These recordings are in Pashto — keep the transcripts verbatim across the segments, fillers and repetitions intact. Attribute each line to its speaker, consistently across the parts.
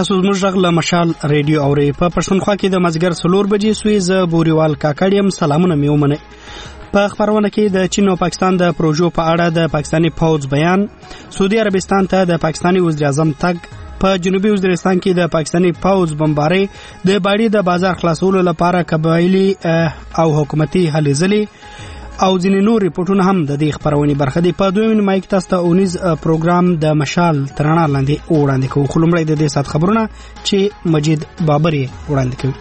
Speaker 1: تاسو زموږ غږ له مشال ریډیو اورئ. په پښتونخوا کې د مازدیګر څلور بجې سوې. زه بوریوال کاکړ یم. سلامونه مې ومنئ. په خبرونه کې د چین او پاکستان د پروژو په اړه د پاکستاني پوځ بیان، سعودي عربستان ته د پاکستاني وزیر اعظم تګ، په جنوبي وزیرستان کې د پاکستاني پوځ بمباري، د باډي د بازار خلاصولو لپاره قبایلي او حکومتي هلې ځلې او ځینې نور ریپورټونه هم د دې خبرونې برخه دي. په دویم نیمایي کې تاسو ته اونیز پروګرام د مشال تر رڼا لاندې وړاندې کوو. خو لومړی د دې ساعت خبرونه چې مجید بابر یې وړاندې کوي.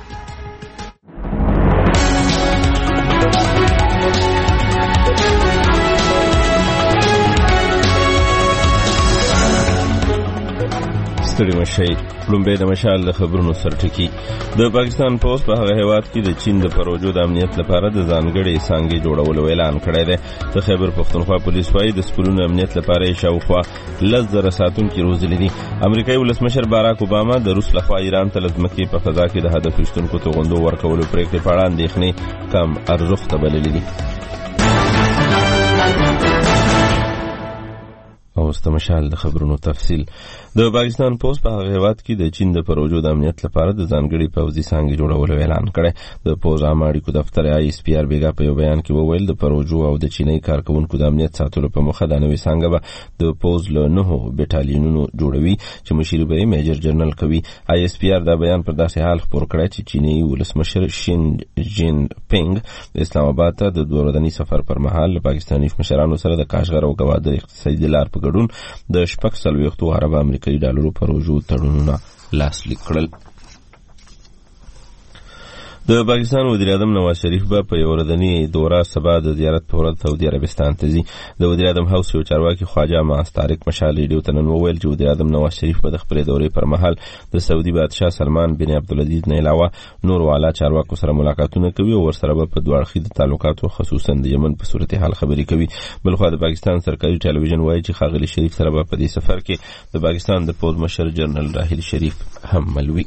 Speaker 2: ستړي مشئ. لومبه د مشال د خبرونو سرټکی. د پاکستان پولیس په هغه هیواد کې د چین د پروژو د امنیت لپاره د ځانګړي څانګې جوړولو اعلان کړی دی. د خیبر پختونخوا پولیس وايي د سکولونو امنیت لپاره شاوخوا لس زره ساتونکي روزلي دي. امریکایي ولسمشر باراک اوباما د روس لخوا ایران ته لزمکي په فضا کې د هدف وشتونکو توغندو ورکولو پریکړې په اړه اندېښنې کم ارزښته بللې دي. او استمشال د خبرونو تفصیل. د پاکستان پولیس په هغه هیواد کې د چین د پروژو د امنیت لپاره د ځانګړي پوځي څانګې جوړولو اعلان کړی. د پوز عامه اړیکو دفتر آی اس پی آر بیګا په یو بیان کې وویل د پروژو او د چینی کارکونکو د امنیت ساتلو په موخه د نوې څانګه به د پوز له نهو بټالینونو جوړوي چې مشر به میجر جنرال کوي. آی اس پی آر دا بیان پر داسې حال خبر کړی چې چینی ولسمشر شین جین پینګ د اسلام آباد ته د دوه ورځني سفر پر مهال پاکستاني مشرانو سره د کاشغر او ګواده اقتصادي لار په ګډون د شپږ څلوېښتو ارب امریکایي ډالرو پروژو تړونونه لاسلیک کړل. د پاکستان وزیر اعظم نواز شریف به په یو ورځني دوره سبا د زیارت په ورځ سعودي عربستان ته ځي. د وزیر اعظم هاوس یو چارواکي خواجه معاذ طارق مشال ریډیو ته نن وویل چې وزیر اعظم نواز شریف به د خپلې دورې پر مهال د سعودي بادشاه سلمان بن عبدالعزیز نه علاوه نور والا چارواکو سره ملاقاتونه کوي او ورسره به په دوه اړخیزو تعلقاتو خصوصا د یمن په صورتحال خبرې کوي. بلخوا د پاکستان سرکاري ټلویزیون وایي چې ښاغلي شریف سره به په دې سفر کې د پاکستان د پوځ مشر جنرال راحیل شریف هم ملوي.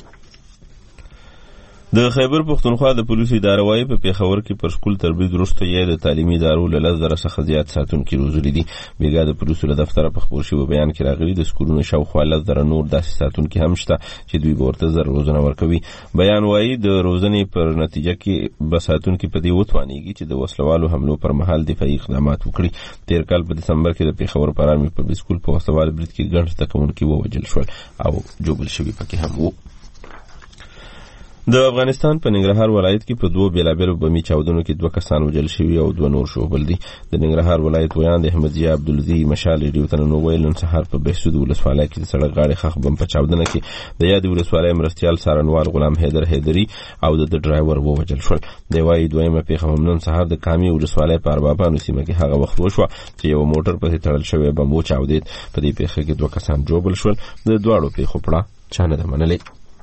Speaker 2: د خیبر پختونخوا د پولیسو اداره وايي په پیښور کې پر سکول تربیت وروسته یې د تعلیمي ادارو له لس زره څخه زیات ساتونکي روزلي دي. بیګا د پولیسو له دفتره په خپور شوي بیان کې راغلي د سکولونو شاوخوا لس زره نور داسې ساتونکي هم شته چې دوی به ورته زر روزنه ورکوي. بیان وايي د روزنې پر نتیجه کې به ساتونکي په دې وتوانېږي چې د وسلوالو حملو پر مهال دفاعي اقدامات وکړي. تیر کال په دسمبر کې د پیښور پر آرمي پبلیک سکول په وسلوال برید کې ګڼ زده کوونکي ووژل شول او جوبل شوي پکې هم وو. د افغانستان په ننګرهار ولایت کې په دوه بیلابیلو بمي چاودنو کې دوه کسان وژل شوي او دوه نور ژوبل دي. د ننګرهار ولایت ویاند احمدضیاء عبدالعزیز مشال ریډیو ته نن وویل نن سهار په بهسود ولسوالۍ کې د سړک غاړې ښخ بم په چاودنه کې د یادې ولسوالۍ مرستیال څارنوال غلام حیدر حیدري او د ډرایور ووژل شول. دی وایي دویمه پیښه هم نن سهار د کامې ولسوالۍ په اربابانو سیمه کې هغه وخت وشوه چې یو موټر پسې تړل شوی بم وچاودېد. په دې پیښه کې دوه کسان ژوبل شول. د دواړو پیښو پړه چا نه ده منلې.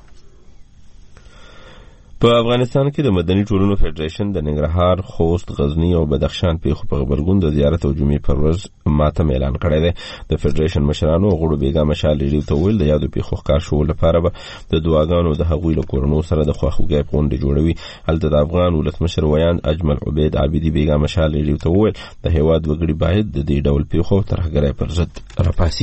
Speaker 2: په افغانستان کې د مدني ټولنو فدریشن د ننګرهار، خوست، غزنی او بدخشان پیښو په غبرګون د زیارت او جمعې پر ورځ ماتم اعلان کړی دی. د فدریشن مشرانو غړو بیګا مشال ریډیو ته وویل د یادو پیښو ښکار شو لپاره به د دعاګانو د هغوی له کورنو سره د خواخوږۍ غونډې جوړوي. هلته د افغان ولسمشر ویاند اجمل عبید عابدي بیګا مشال ریډیو ته وویل د هیواد وګړي باید د دې ډول پیښو ترهګرۍ پر ضد راپاسي.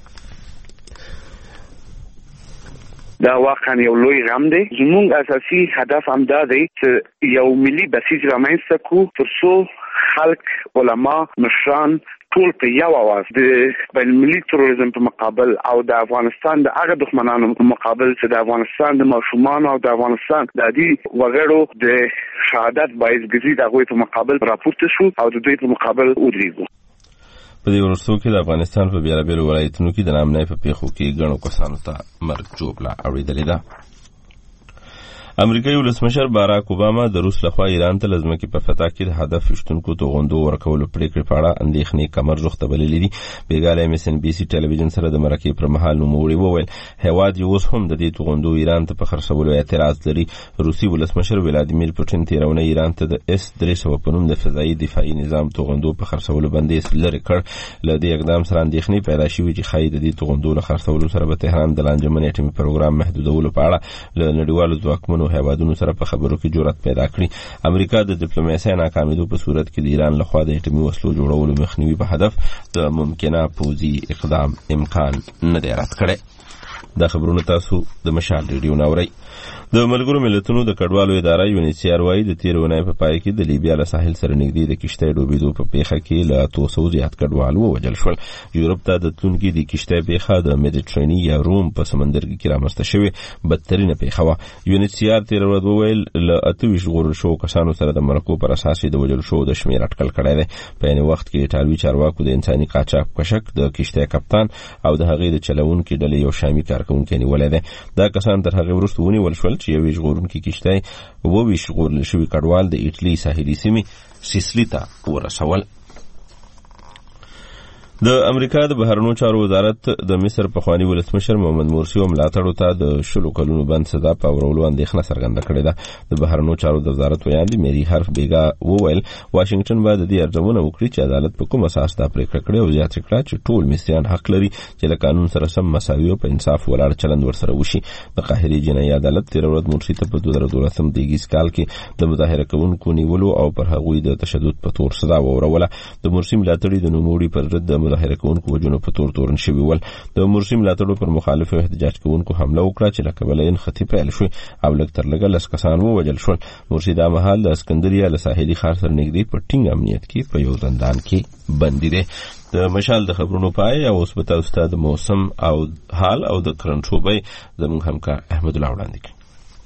Speaker 3: دا واقعا یو لوی غم دی. زموږ اساسي هدف هم دا دی چې یو ملي بسیج رامنځته کړو ترڅو خلک، علما، مشران ټول په یو اواز د بین المللي تروریزم په مقابل او د افغانستان د هغه دښمنانو په مقابل چې د افغانستان د ماشومانو او د افغانستان د عادي وګړو د شهادت باعث ګرځي د هغوی په مقابل راپورته شو او د دوی په مقابل ودرېږو.
Speaker 2: په دې وروستو کې د افغانستان په بیلابیلو ولایتونو کې د ناامنۍ په پیښو کې ګڼو کسانو ته مرګ ژوبله اورېدلې ده. امریکایي ولسمشر باراک اوباما د روس لخوا ایران ته لزمکي په فتح کې د هدف وشتونکو توغندو ورکولو پریکړې په اړه اندېښنې کم ارزښته بللې دي. بیګا له ام اس ان بي سي ټلویزیون سره د مرکې پر مهال نوموړي وویل هیواد یې اوس هم د دې توغندو ایران ته په خرڅولو اعتراض لري. روسي ولسمشر ولادیمیر پوټین تیرونه ایران ته د اس درې سوه په نوم د فضایي دفاعي نظام توغندو په خرڅولو بندیز لرې کړ. له دې اقدام سره اندېښنې پیدا شوې چې ښایي د دې توغندو له خرڅولو سره به تهران د لانجمن اټومي پروګرام محدودولو په اړه له نړیوالو ځواکمنو هیوادونو سره په خبرو کې جرأت پیدا کړي. امریکا د ډیپلوماسۍ ناکامیدو په صورت کې د ایران لخوا د اټومي وسلو جوړولو مخنیوي په هدف د ممکنه پوځي اقدام امکان نه دی رد کړی. دا خبرونه تاسو د مشال ریډیو ناوري. د ملګرو ملتونو د کډوالو اداره یونیسیار وايي د تیر ونې په پای کې د لیبیا له ساحل سره نږدې د کشتۍ ډوبېدو په پیښه کې له اتو سوو زیات کډوال ووژل شول. یورپ ته د تلونکي د کشتۍ پیښه د میډیټریني یا روم په سمندرګي کې رامنځته شوې بدترینه پیښه وه. یونیسیار تیر ورځ وویل له اته ویشت ژغورل شوو کسانو سره د مرکو پر اساس د وژل شوو د شمېر اټکل کړی دی. په عین وخت کې ایټالوي چارواکو د انساني قاچاق کشک د کشتۍ کپتان او د هغې د چلوونکي ډلې یو شامي کارکوونکی نیولی دی. دا کسان تر هغې وروسته ونیول شول چې یوې ژغورونکي کشتۍ اووه ویشت ژغورل شوي کډوال د ایټلي ساحلي سیمې سیسلي ته ورسول. د امریکا د بهرنیو چارو وزارت د مصر پخوانی ولسمشر محمد مرسی او ملاتړو ته د شلو کلونو بند سزا په ورولو اندېښنه څرګنده کړې ده. د بهرنیو چارو د وزارت ویاند میری حرف بیګا وویل واشنگټن باید د دې ارزونه وکړي چې عدالت په کوم اساس دا پریکړه کړې او زیاته کړه چې ټول مصریان حق لري چې د قانون سره سم مساوي او په انصاف ولاړ چلند ورسره وشي. د قاهرې جنایي عدالت تیر ورځ مرسی ته په دوه زره دولسم د اګست کال کې د مظاهره کوونکو نیولو او پر هغوی د تشدد په تور سزا وروله. د مرسی ملاتړي د نوموړي پر ضد د مظاهره کوونکو وجونو په تور تورن شوي ول. د مرسی ملاتړو پر مخالف احتجاج کوونکو حمله وکړه چې له کبله یې نښتې پیل شوې او لږ تر لږه لس کسان ووژل شول. مرسی دا مهال د اسکندریه له ساحلي ښار سره نږدې په ټینګ امنیت کې په یو زندان کې بندي دی. د مشال د خبرونو پای او اوس به تاسو ته د موسم او حال او د کرنټ بیې زموږ همکار احمد الله وړاندې کوي.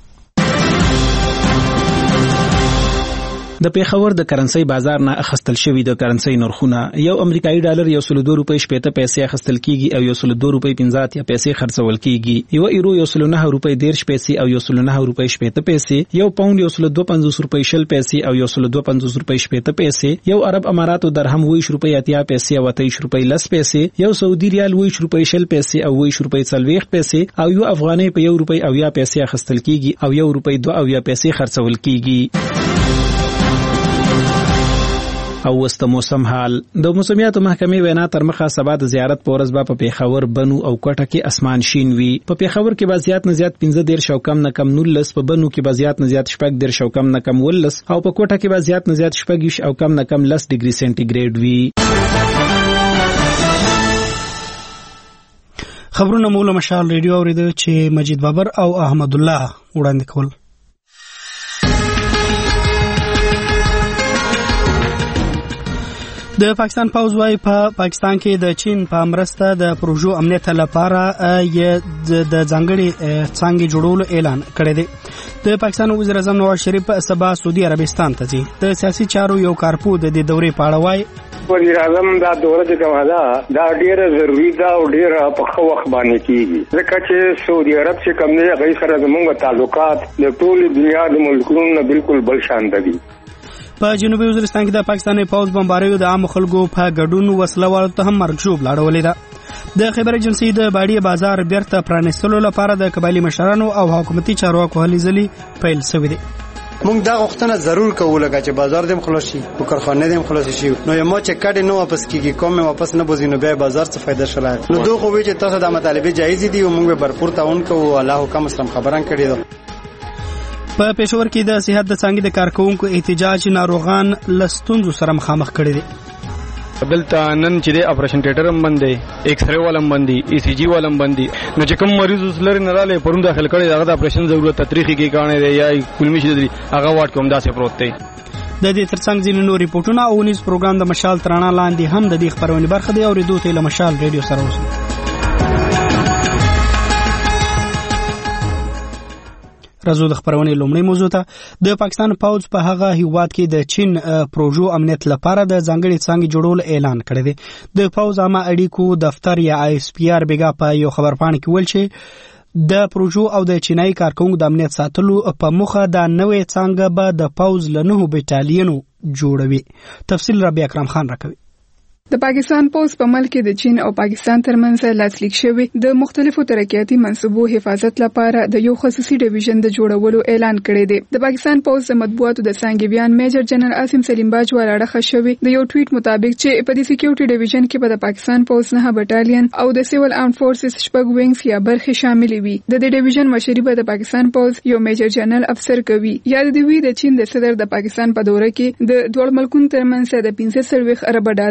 Speaker 4: د پیښور د کرنسي بازار نه اخستل شوی د کرنسي نرخونه یو امریکایي ډالر یو سل دوه روپۍ شپږ پیسې اخستل کیږي او یو سل دوه روپۍ پنځه یا پیسې خرڅول کیږي. یو ایرو یو سل نه روپۍ ډیر پیسې او یو سل نه روپۍ شپږ پیسې. یو پاوند یو سل دوه پنځوس روپۍ شل پیسې او یو سل دوه پنځوس روپۍ شپږ پیسې. یو عرب اماراتو درهم ویش روپۍ اتیا پیسې او اتیش روپۍ لس پیسې. یو سعودي ریال ویش روپۍ شل پیسې او ویش روپۍ څلوېښت پیسې او یو افغانۍ په یو روپۍ او یا پیسې اخستل کیږي او یو روپۍ دوه او یا پیسې خرڅول کیږي. او وست موسم حال د موسمیاتو محکمې وینا تر مخه سبا د زیارت په ورځ په پیښور بنو او کوټه کې اسمان شین وي. په پیښور کې به زیات نه زیات پنځه دېرش او کم نه کم نولس، په بنو کې به زیات نه زیات شپږ دېرش او کم نه کم ولس او په کوټه کې به زیات نه زیات شپږ ویشت او کم نه کم لس ډیګري سنټیګریډ وي.
Speaker 1: خبرونه مولا مشال ریډیو اوریدل چې مجید بابر او احمد الله وړاندې کول. د پاکستان پوځ وايي په پاکستان کې د چین په مرسته د پروژو امنیت لپاره یې د ځانګړي څانګې جوړولو اعلان کړی دی. د پاکستان وزیر اعظم نواز شریف سبا سعودي عربستان ته ځي. د سیاسي چارو یو کارپو د دې دورې په اړه وايي
Speaker 5: وزیر اعظم دا دوره چې کومه ده دا ډیره ضروري ده او ډیره په ښه وخت باندې کیږي ځکه چې سعودي عرب چې کوم دی هغه سره زموږ تعلقات د ټول دنیا د ملکونو نه بالکل بل شان دي.
Speaker 1: په جنوبي وزیرستان کې د پاکستاني پوځ بمباریو د عام خلکو په ګډون وسلوالو ته هم مرګ ژوب لاړولې ده. د خبر ایجنسی د باډي بازار بیرته پرانیستلو لپاره د قبایلی مشرانو او حکومتي چارواکو هلې ځلې پیل شوې دي.
Speaker 6: مونږ دا غوښتنه ضرور کوو لکه چې بازار دیم خلاص شي او کارخانه دیم خلاص شي نو یو ما چې کډ نو واپس کیږي کوم واپس نه بوزینو به بازار څخه فائدہ شلای نو دوه خو چې تاسو د مطالبه جایز دي او مونږ برپور تعاون کوو الله حکم اسلام خبران کړی دي.
Speaker 1: په پېښور کې د صحت د څنګه د کارکونکو احتجاج ناروغان لستونزو سره مخامخ کړي دي.
Speaker 7: دلته نن چې د اپریشن تیټر هم باندې ایکس ری ولم باندې ای سی جی ولم باندې نو چې کوم مریض وسلر نه رااله پرون داخل کړي دغه د اپریشن ضرورت تاریخي کې کانه دی یا کلمی شي دی هغه واټ کوم داسې پروت دی.
Speaker 1: د دې ترڅنګ ځینې نور ریپورتونه او نیوز پروګرام د مشال ترانه لاندې هم د دې خبرونه برخه دی او ریدو ته له مشال ریډیو سره اوسئ. راځو د خبرونې لومړی موضوع ته. د پاکستان پوځ په هغه هیواد کې د چین پروژو امنیت لپاره د ځانګړي څانګې جوړولو اعلان کړی دی. د پوځ عامه اړیکو دفتر یا آی اس پی آر بیګا په یو خبرپاڼه کې ویل چې د پروژو او د چینایي کارکونکو د امنیت ساتلو په موخه د نوې څانګه به د پوځ له نهو بټالینونو جوړوي. تفصیل ربیع اکرم خان راکوي.
Speaker 8: د پاکستان پوځ په ملک کې د چین او پاکستان ترمنځ لاسلیک شوی د مختلفو ترقیاتي منصوبو حفاظت لپاره د یو خصوصي ډیویژن د جوړولو اعلان کړی دی. د پاکستان پوځ د مطبوعاتو د څانګې بیان میجر جنرال عاصم سلیم باج ولاړه شوی د یو ټویټ مطابق چې په دې سکیورټي ډیویژن کې به د پاکستان پوځ نه بټالین او د سیول آرمډ فورسز شپږ وینګز یا برخې شامل وي. د دې ډیویژن مشري به د پاکستان پوځ یو میجر جنرال افسر کوي. یاد دی وی د چین د صدر د پاکستان په دوره کې د دوه ملکونو ترمنځ د پنځه سوه ارب ډالرونو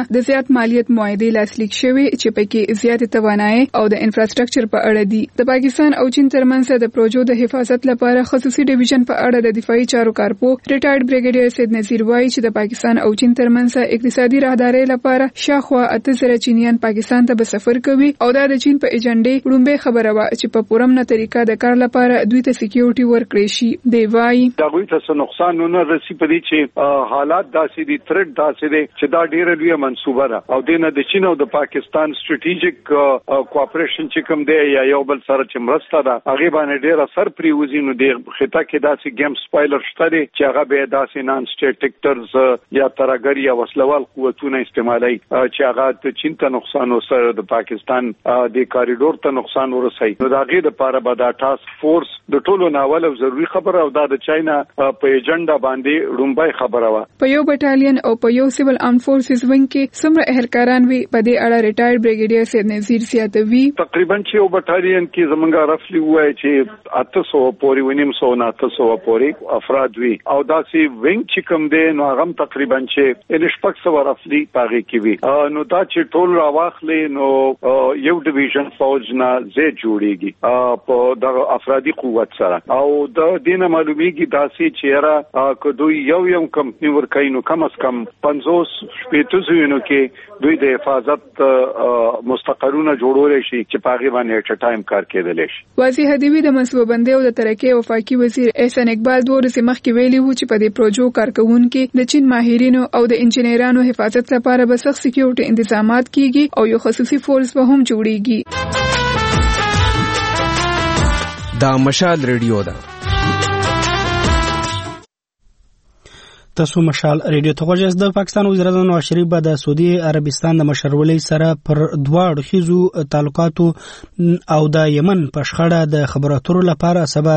Speaker 8: د زیات مالیت معاهدې لاسلیک شوې چې پکې زیاتې توانایي او د انفراستراکچر په اړه دي. د پاکستان او چین ترمنځ د پروژو د حفاظت لپاره خصوصي ډیویژن په اړه د دفاعي چارو کارپو ریټایرډ بریګیډیر سید نذیر وایي چې د پاکستان او چین ترمنځ اقتصادي راهداري لپاره شاخوا اته زره چینیان پاکستان ته به سفر کوي او دا د چین په ایجنډې وړاندې خبره وا چې په پورمنه طریقه د کار لپاره دوی ته سکیورټي ورکړي شي. دی وایي
Speaker 9: دا غوي څه نقصان نه رسي پدې چې حالات داسې دي ترټ داسې دي چې دا ډیره لویه منصوبه ده او دینه د چین او د پاکستان سټریټیجیک کوآپریشن چې کوم دی یا یو بل سره چې مرسته ده هغه باندې ډیره سر پریوزي نو د خطه کې داسې گیم سپایلر شته چې هغه به داسې نان سټیټ اکټرز یا ترګر یا وسلوال قوتونه استعمالي چې هغه د چین ته نقصان ورسره د پاکستان د کاریډور ته نقصان ورسوي. نو دا غي د لپاره به دا ټاسک فورس د ټولو ناول او ضروری خبره او دا د چاینا په ایجنډا باندې رومبای خبره وا.
Speaker 8: په یو بټالین او په یو سیول آرم فورسز وینګ کې څومره اهلکاران وي په دې اړه ریټایرډ بریګیډیر سید نذیر سیاتوي.
Speaker 9: تقریبا چې یو بټالین کې زمونږه رفلی وای چې اته سوه پورې ونیم سو نه اته سوه پورې افراد وي او دا سی وینګ چې کوم دی نو هغه تقریبا چې الشپک سو رفلی پاږي کې وي نو دا چې ټول راواخلې نو یو ډیویژن فوج نه زه جوړیږي په د افرادي قوت سره او د دینه معلومیږي داسې چې را کدوې یو یو کمپنی ورکای نو کم از کم پنځوس شپږ زینو کې دوی د حفاظت مستقرونه جوړول شي چې پاغي باندې اټ ټایم کار کېدل شي.
Speaker 8: واضح هدیوی د منصوبه بندي او د ترقی او وفاقي وزیر احسان اقبال دوه ورځې مخکې ویلي وو چې په دې پروژو کارکونکو د چین ماهرینو او د انجنیرانو حفاظت لپاره به سخت سکیورټي انتظامات کیږي او یو خصوصي فورس به هم جوړیږي.
Speaker 10: دا مشال ریډیو ده.
Speaker 1: تاسو مشال ریډیو ته غوږ یاست. د پاکستان وزیر اعظم نواز شریف به د سعودي عربستان د مشرولۍ سره پر دوه اړخیزو تعلقاتو او د یمن په شخړه د خبرو اترو لپاره سبا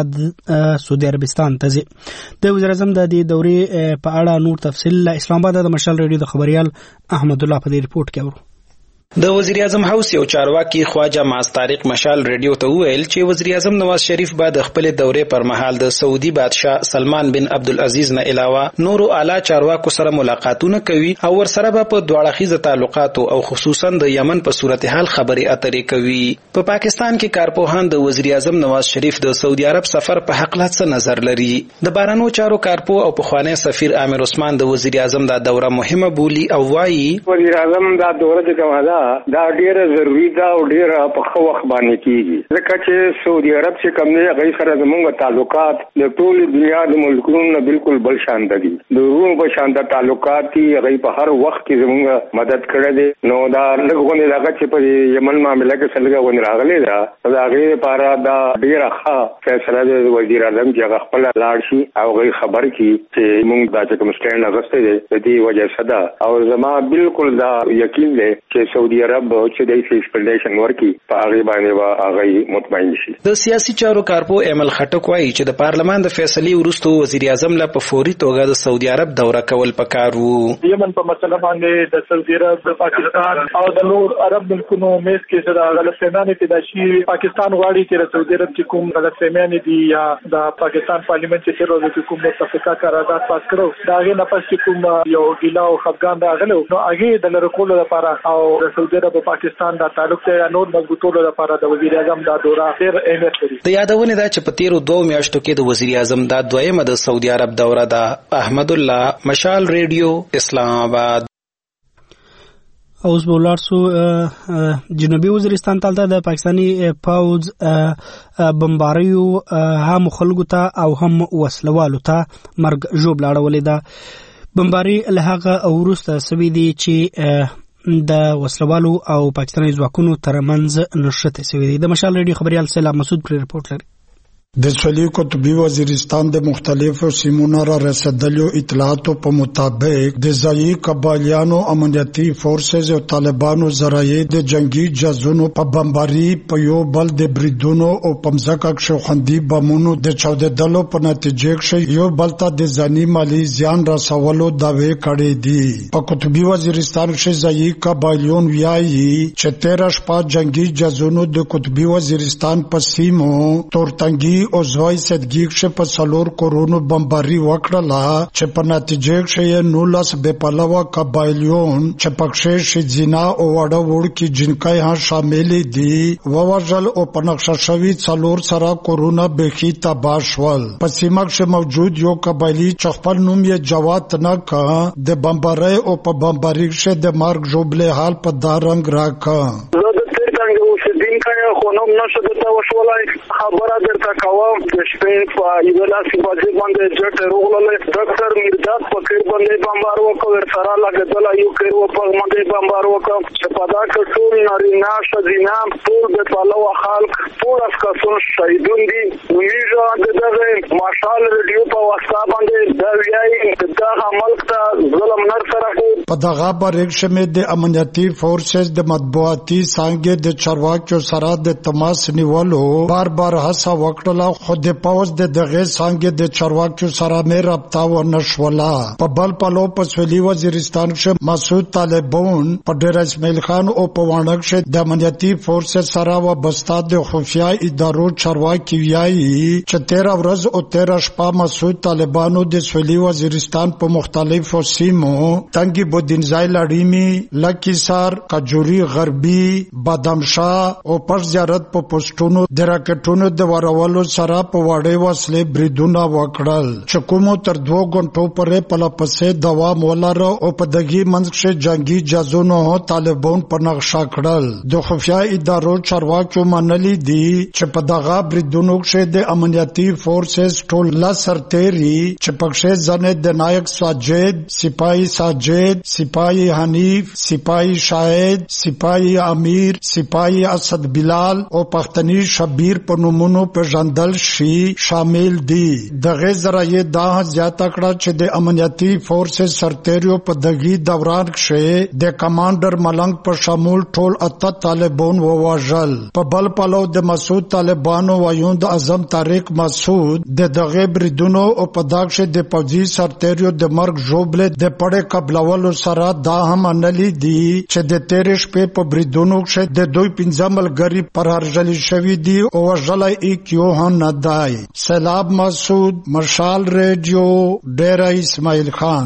Speaker 1: سعودي عربستان ته ځي. د وزیر اعظم د دې دورې په اړه نور تفصیل اسلام آباد د مشال ریډیو د خبريال احمد الله په دې رپورت کې اورو.
Speaker 4: د وزیر اعظم هاوس یو چارواکي خواجه معاذ طارق مشال ریډیو ته ویل چې وزیر اعظم نواز شریف به د خپل دورې پر مهال د سعودي بادشاه سلمان بن عبدالعزیز نه علاوه نورو اعلی چارواکو سره ملاقاتونه کوي او ورسره به په دوه اړخیزه تعلقاتو او خصوصا د یمن په صورتحال خبرې اترې کوي. په پاکستان کې کارپوهان د وزیر اعظم نواز شریف د سعودي عرب سفر په حق له څه نظر لري. د بارانو چارو کارپو او پخوانی سفیر عامر عثمان د وزیر اعظم دا دوره مهمه بولی او وایي
Speaker 5: وزیر اعظم دا دوره چې کومه دا ډیره ضروری ده او ډیره په خو وخت باندې کیږي ځکه چې سعودي عرب چې کوم دی هغه سره زموږ تعلقات د ټول دنیا د ملکونو نه بالکل بل شان دي. د روم په شان د تعلقات دي هغه په هر وخت کې زموږ مدد کړی دی. نو دا لږونه لږه چې په یمن معاملې کې څنګه ونی راغلی دا دا هغه لپاره دا ډیره ښه فیصله دی وزیر اعظم چې هغه خپل لاړ شي او هغه خبر کی چې موږ دا چې کوم سټینډ اغسته دي د دې وجه صدا او زما بالکل دا یقین دی چې سعودي عرب چې د ایکسپلینیشن ورکی په هغه باندې وا هغه مطمئن شي.
Speaker 4: د سیاسي چارو کارپو ایمل خټک وایي چې د پارلمان د فیصلې وروسته وزیر اعظم لا په فوري توګه د سعودي عرب دوره کول پکار وو.
Speaker 11: یمن په مسله باندې د سعودي عرب د پاکستان او د نور عرب ملکونو میس کې سره غلطفهمي پیدا شي. پاکستان غواړي چې سعودي عرب چې کوم غلطفهمي دي یا د پاکستان پارلیمنت چې تر اوسه کوم متفقه قرارداد پاس کړو دا غي نه پس کوم یو ګیلا او خفګان راغلو نو هغه د لرکولو لپاره او د سعودي عرب پاکستان دا تعلق ته نور مضبوطولو لپاره د وزیر اعظم دا دوره ډېر اهمیت لري.
Speaker 4: د یادونه دا چې په تیرو دوه میاشتو کې د وزیر اعظم دا دویمه د سعودي عرب دوره ده. احمد الله مشال ریډیو اسلام آباد.
Speaker 1: اوس بولارسو جنوبي وزیرستان ته د پاکستاني پوز بمباریو هم خلکو ته او هم وسلوالو ته مرګ جوړ لاړولې ده. بمباری له هغه وروسته سوي دي چې د وسلوالو او پاکستاني ځواکونو ترمنځ نشته سوي دي. د مشال ریډیو خبريال سلام مسعود پر رپورت لري.
Speaker 12: د سویلي قطبي وزیرستان د مختلفو سیمونو را رسیدلو اطلاعاتو په مطابق د ځایي قبایلیانو امنیتي فورسز او طالبانو ذرایع د جنگي جهازونو په بمباري په یو بل د بریدونو او پمزکه شوخندي بمونو د چاودیدلو په نتیجه کې یو بل ته د ځاني مالی زیان رسولو دعوی کړې دي. په قطبي وزیرستان کې ځایي قبایلیون ویایي چې تیره شپه جنگي جهازونو د قطبي وزیرستان په سیمو تورتنګي اوزوای صدګیک شه په سلور کورونو بمباری وکړه چې په نتیجه کې نو لاس به پلوا قبایلیون چې پکښې شزینا او وړه وړ کې جنکای ها شامل دي ووجل او پنښه شوی څلور سره کورونا بخي تباشول په سیمه کې موجود یو قبایلی چې خپل نوم یې جواد نه کا د بمباری او په بمباری کې د مارګ جوبله حال په دارنګ راکا
Speaker 13: خو نوم نشو دته وشولای خبره درته کوم د شپې په ایولا سیمه باندې جټ روغله ډاکټر میرداد په کېر باندې بمبار وکړ سره لګدل یو کېر په باندې بمبار وکړ چې په دا ټول نارینه شذینا ټول د پلو خلک ټول اسکاسون شهیدون دي ویژه دغه ماشال ریډیو په واسطه باندې دا ویای دا عمل ته ظلم نه سره
Speaker 12: په دغه باندې شمه د امنیتي فورسز د مطبوعاتي څنګه د چارواکو سره د تماس نیولو بار بار هڅه وکړه خو د پاوز د دغه څنګه د چارواکو سره مې رابطه ونشولا په بل پلو په سویلي وزیرستان کې مسعود طالبون په ډیر اسماعیل خان او په وانک کې د امنیتي فورسز سره وابسته د خفیا ادارو چارواکي ویایي چې تیرا ورځ او تیرا شپه مسعود طالبانو د سویلي وزیرستان په مختلفو سیمو تنګي بودینځای لړیمي لکیسار کجوري غربي بادامشاه او پر زیارت په پوسټونو د راکټونو د ورولو سره په وړې وسلې بریدونه وکړل چې کومو تر دوه غنټو پورې په لپسې دوام ولر او په دغه منځ کې جنگي جازونو طالبان په نقشه کړل د خفیا ادارو چارواکو منلي دي چې په دغه بریدونو کې د امنیتي فورسز ټول لا سرتيري چې پکښې ځنه د نایک ساجد سپاهي ساجد سپاهي حنیف سپاهي شاهد سپاهي امیر سپاهي اسد بلال او پختنی شبیر په نومونو په ژوندل شي شامل دي دغه ذرایع دا زیاته کړه چې د امنیتي فورسز سرتیرو په دغه دوران کې د کمانډر ملنګ په شمول ټول اته طالبان وواژل په بل پلو د مسعود طالبانو وایوند اعظم طارق مسعود د دغه بریدونو او په داغه د پوځي سرتیرو د مرګ جوبله د پړې قبلولو سره دا هم انلي دي چې د تیرې شپې په بریدونو کې د دوی پنځم ملګری پر هرجلی شوی دی او وژلای ایک یو هم ندای سلام مسعود مشال ریډیو ډیره اسماعیل خان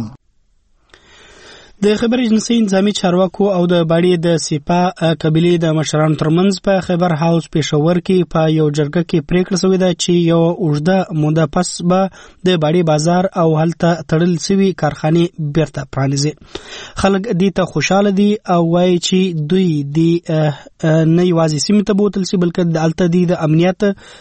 Speaker 1: د خبر اجنسی نظامی چارواکو او د باډي د سپا قبيله د مشرانو ترمنځ په خبر هاوس پېښور کې په یو جرګه کې پریکړه شوې ده چې یو اوږده موده پس به د باډي بازار او هلته تړل شوی کارخانه بیرته پرانیزي خلک دې ته خوشاله دي او وایي چې دوی دې نه یوازې سیمه ته بوتل شي بلکې د هلته د امنیت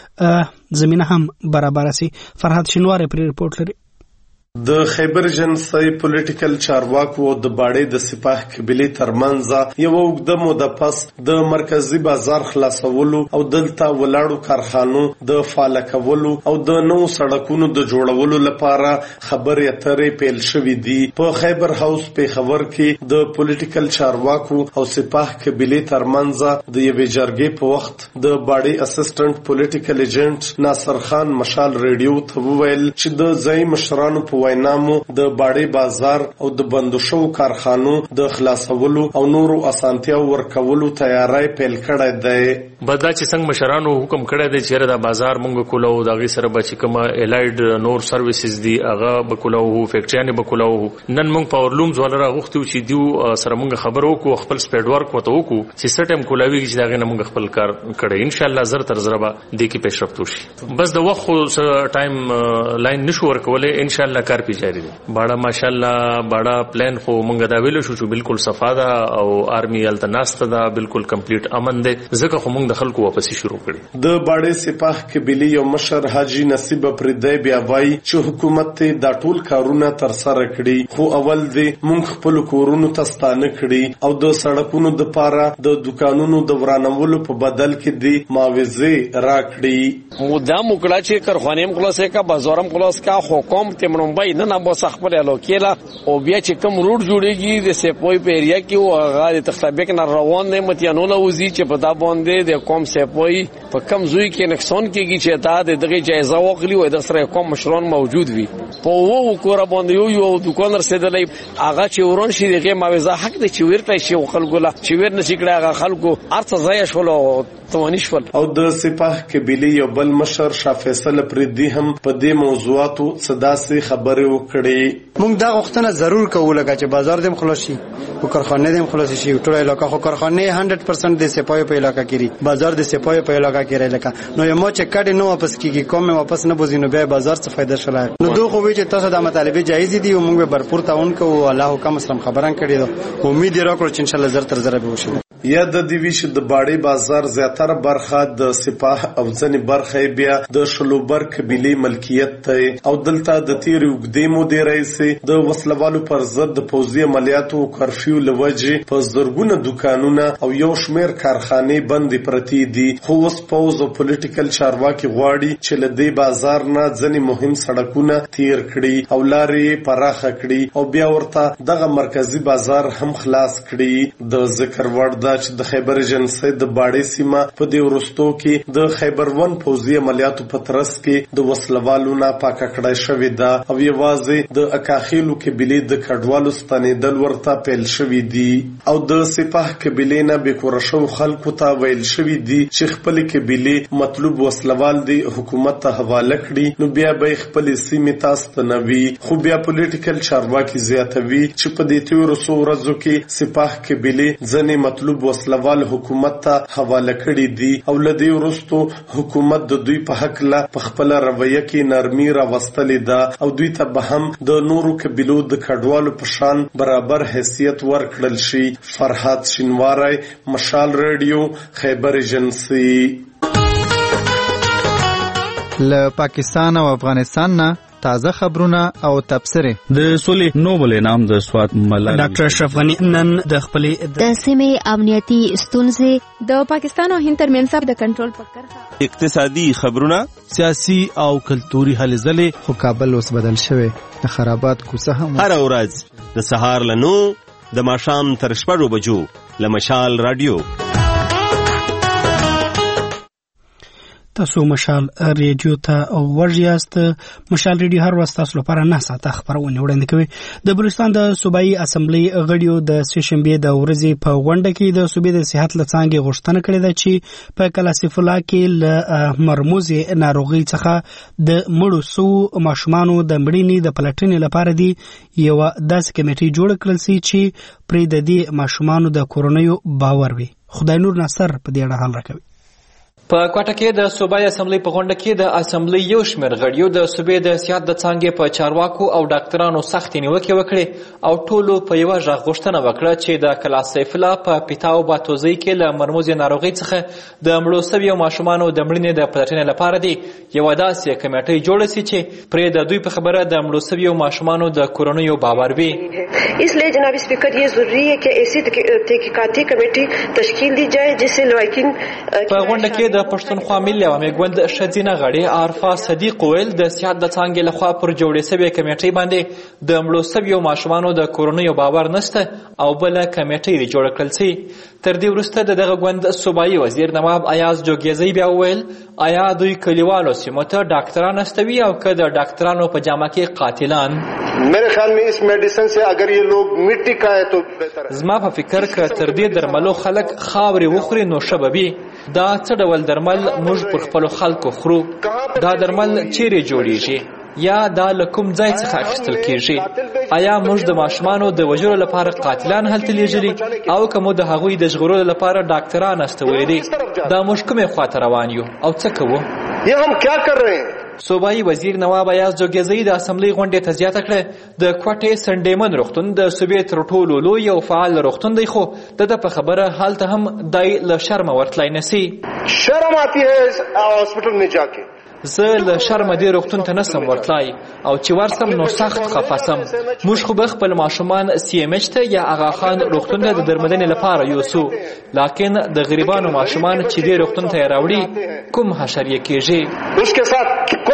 Speaker 1: زمينه هم برابر شي فرحت شنوار پر ریپورت لري
Speaker 14: د خیبر جنسي پولیټیکل چارواکو د باډي د سپاه قبيله ترمنځ یو وګړه موده پس د مرکزی بازار خلاصولو او دلته ولاړو کارخانو د فعالکولو او د نو سړکونو د جوړولو لپاره خبرې اترې پیل شوې دي په خیبر هاوس په خبر کې د پولیټیکل چارواکو او سپاه قبيله ترمنځ د یوې جرګې په وخت د باډي اسسټنټ پولیټیکل ایجنټ ناصر خان مشال ریډیو ته وویل چې د ځای مشرانو په وینامو د باډي بازار او د بندوشو کارخانو د خلاصولو او نورو اسانتیاو ورکولو تیاری پیل کړی دی
Speaker 15: بدا چې څنګه مشرانو حکم کړی دی چې دا بازار مونږ کولو دغه سره به چې کومه الایډ نور سرویسز دی هغه به کولو فیکټریانه به کولو نن مونږ پاورلوم زولره غوښتو چې دیو سره مونږ خبرو کو خپل سپیډ ورک وته وکړو چې سټم کولاوي چې دغه مونږ خپل کار کړی ان شاء الله زر تر زره به د کی پیشرفت وشي بس د وخت ټایم لاین نشو ورکولې ان شاء الله کار پی جاری دی باډا ماشاءالله باډا پلان خو مونږ دا ویلو شو چې بالکل صفا ده او آرمي التناست ده بالکل کمپلیټ امن ده ځکه خو مونږ د خلکو واپسی شروع کړي
Speaker 14: د باډي سپاه قبيله یو مشر حاجی نصیب پردی بیا وای چې حکومت دا ټول کارونه تر سره کړي خو اول دی مونږ خپل کورونو ته ستانه کړي او د سړکونو د پاره د دکانونو د ورانولو په بدل کې دی معاوضه راکړي
Speaker 16: مدام وکړه چې کارخانه خلاصې کا بازارم خلاص کا حکومت ته منبای نه نه بس خپل الوکیلا او بیا چې کوم روډ جوړیږي د سپوی په ایریا کې او هغه د تخصبیک نه روان نه متیانو لوزي چې په دا باندې د کوم سپوی په کم زوی کې نقصان کېږي چې تا د دغه جایزه واخلي او د سره کوم مشران موجود وي په وو کور باندې یو دکان رسیدلې هغه چې ورون شي دغه معاوضه حق د چې ورته شي خلکو لا چې ور نشي کړه هغه خلکو ارڅ ځای شول توانی شول.
Speaker 14: او د سپاه قبیله یو بل مشر شاه فیصل پردي هم په دې موضوعاتو صداسي خبرې وکړې.
Speaker 6: موږ دا غوښتنه ضرور کوو لکه چې بازار دیم خلاص شي او کارخانه دیم خلاص شي. ټول علاقه خو کارخانه صد درصد د سپاه په علاقه کې لري، بازار د سپاه په علاقه کې لري. لکه نو یو چې کډ نو واپس کیږي کوم واپس نه بوزینو بیا بازار څخه فائدہ شلای. نو دوه خو چې تاسو د مطالبه جایز دي او موږ به برپور تعاون کوو. الله حکم سلام خبران کړی دو امید راکړو چې ان شاء الله زر تر زر به وشي.
Speaker 14: یا د دیویش د باړې بازار زیاتره برخه د سپاه او ځنې برخه بیا د شلوبر قبیله ملکیت ته او دلته د تیر وګدې مودې رئیس د وسلوالو پر ضد د پوځي عملیاتو کرفیو لوجه په زرګونه دکانونه او یو شمیر کارخانه بند پرتی دي. خو اوس پوز او پولیټیکل چارواکي غواړي چې له دې بازار نه ځنې مهم سړکونه تیر کړي او لارې پراخه کړي او بیا ورته دغه مرکزی بازار هم خلاص کړي. د ذکر وړ د چې د خیبر ایجنسی د باړې سیمه په دې ورستو کې د خیبر ون پوځي عملیاتو په ترڅ کې د وسلوالو نه پاکه کړای شوې ده او یوازې د اکاخیلو قبیلې د کډوالو ستنېدل ورته پیل شوي دي او د سپاه قبیلې نه بېکوره شوو خلکو ته ویل شوي دي چې خپلې قبیلې مطلوب وسلوال دی حکومت ته حواله کړي نو بیا به خپلې سیمې ته ستنوي. خو بیا پولیټیکل چارواکي زیاتوي چې په دې تېرو څو ورځو کې سپاه قبیلې ځنې مطلوب وسلوال حکومت ته حواله کړي دي او لدی ورستو حکومت د دوی په حق لا په خپل رویه کې نرمي راوستلې ده او دوی ته به هم د نورو قبیلو د کډوالو په شان برابر حیثیت ورکړل شي. فرحات شینواری، مشال رادیو، خیبر ایجنسی.
Speaker 17: له پاکستان او افغانستان نه تازه خبرونه او تبصره.
Speaker 1: د سولې نوبل انعام د سوات ملا ډاکټر اشرف غنی نن د خپلې
Speaker 18: د سیمې امنیتي ستونزې د پاکستان او هند ترمنځ د کنټرول په کرښه
Speaker 19: اقتصادي خبرونه
Speaker 20: سیاسي او کلتوري هلې ځلې.
Speaker 17: خو کابل اوس بدل شوی د خرابات کوڅه هم
Speaker 19: هر ورځ د سهار له نو د ماښام تر شپږو بجو له مشال رادیو.
Speaker 1: تاسو مشال ریډیو ته ورژیاست. مشال ریډیو هر ورځ تاسو لپاره نه ساعته خبرونه وړاندې کوي. د بلوچستان د صوبایي اسمبلی غړیو د سشنبه د ورځې په غونډه کې د صوبې د صحت لڅانګې غوښتنه کړې ده چې په کلاسیف الله کې له مرموزي ناروغي څخه د مړو سو ماشومانو د مړینې د پلټنې لپاره دی یو داسې کمیټې جوړ کړل سي چې پرې د دې ماشومانو د کورونیو باور وي. خدای نور نصر په دې اړه حل راکوي.
Speaker 21: په کوټه کې د صوبایي اسمبلی په غونډه کې د اسمبلی یو شمېر غړیو د صوبې د سیاست د څانګې په چارواکو او ډاکټرانو سختې نیوکې وکړې او ټولو په یوه غږ غوښتنه وکړه چې د کلا سیف الله په پیتاو باتوزۍ کې له مرموزي ناروغۍ څخه د مړو سویو ماشومانو د مړینې د پلټنې لپاره دی یوه داسې کمیټۍ جوړه سي چې پرې د دوی په خبره د مړو سویو ماشومانو د کورنیو باور وي.
Speaker 22: इसलिए जनाब स्पीकर ये जरूरी है कि ऐसी तहकीकाती कमेटी तश्कील दी जाए जिससे लॉकिंग.
Speaker 21: په غونډه کې د پښتونخوا ملي عوامي ګوند ښځینه غړې عارفه صدیق ویل د سیاست د څانګې لخوا پر جوړې سوې کمیټۍ باندې د مړو سویو ماشومانو د کورنیو باور نشته او بله کمیټۍ جوړه کړل سي. تر دې وروسته د دغه ګوند صوبایي وزیر نواب ایاز جوګیزی بیا وویل آیا دوی کلیوالو سیمو ته ډاکټران استوي او که د ډاکټرانو په جامه کې قاتلان.
Speaker 23: मेरे ख्याल में इस मेडिसिन से अगर ये लोग मिट्टी का है तो बेहतर है.
Speaker 21: زما په فکر که تر دې درملو خلک خاورې وخوري نو ښه به وي. دا څه ډول درمل موږ پر خپلو خلکو خورو؟ دا درمل چیرې جوړیږي یا دا له کوم ځای څخه اخیستل کیږي؟ آیا موږ د ماشومانو د وژلو لپاره قاتلان هلته لیږلي او که مو د هغوی د ژغورلو لپاره ډاکټران استولي دي؟ دا موږ کومې خواته روان یو او څه کوو؟
Speaker 23: ये हम क्या कर रहे हैं؟
Speaker 21: صوبایي وزیر نواب ایاز جوګیزی د اسمبلی غونډې ته زیاته کړه د کوټې سنډیمن روغتون د صوبې تر ټولو لوی او فعال روغتون دی خو د ده په خبره هلته هم دی له شرمه ورتلی نسي.
Speaker 23: شرم آتی ہے हॉस्पिटल में जाके.
Speaker 21: زه له شرمه دې روغتون ته نسم ورتلای او چې ورسم نو سخت خفه سم. موږ خو به خپل ماشومان سی ام ایچ ته یا اغا خان روغتون ته د درملنې لپاره یوسو لکن د غریبانو ماشومان چې دې روغتون ته راوړي کوم حشر یې کېږي.
Speaker 23: उसके साथ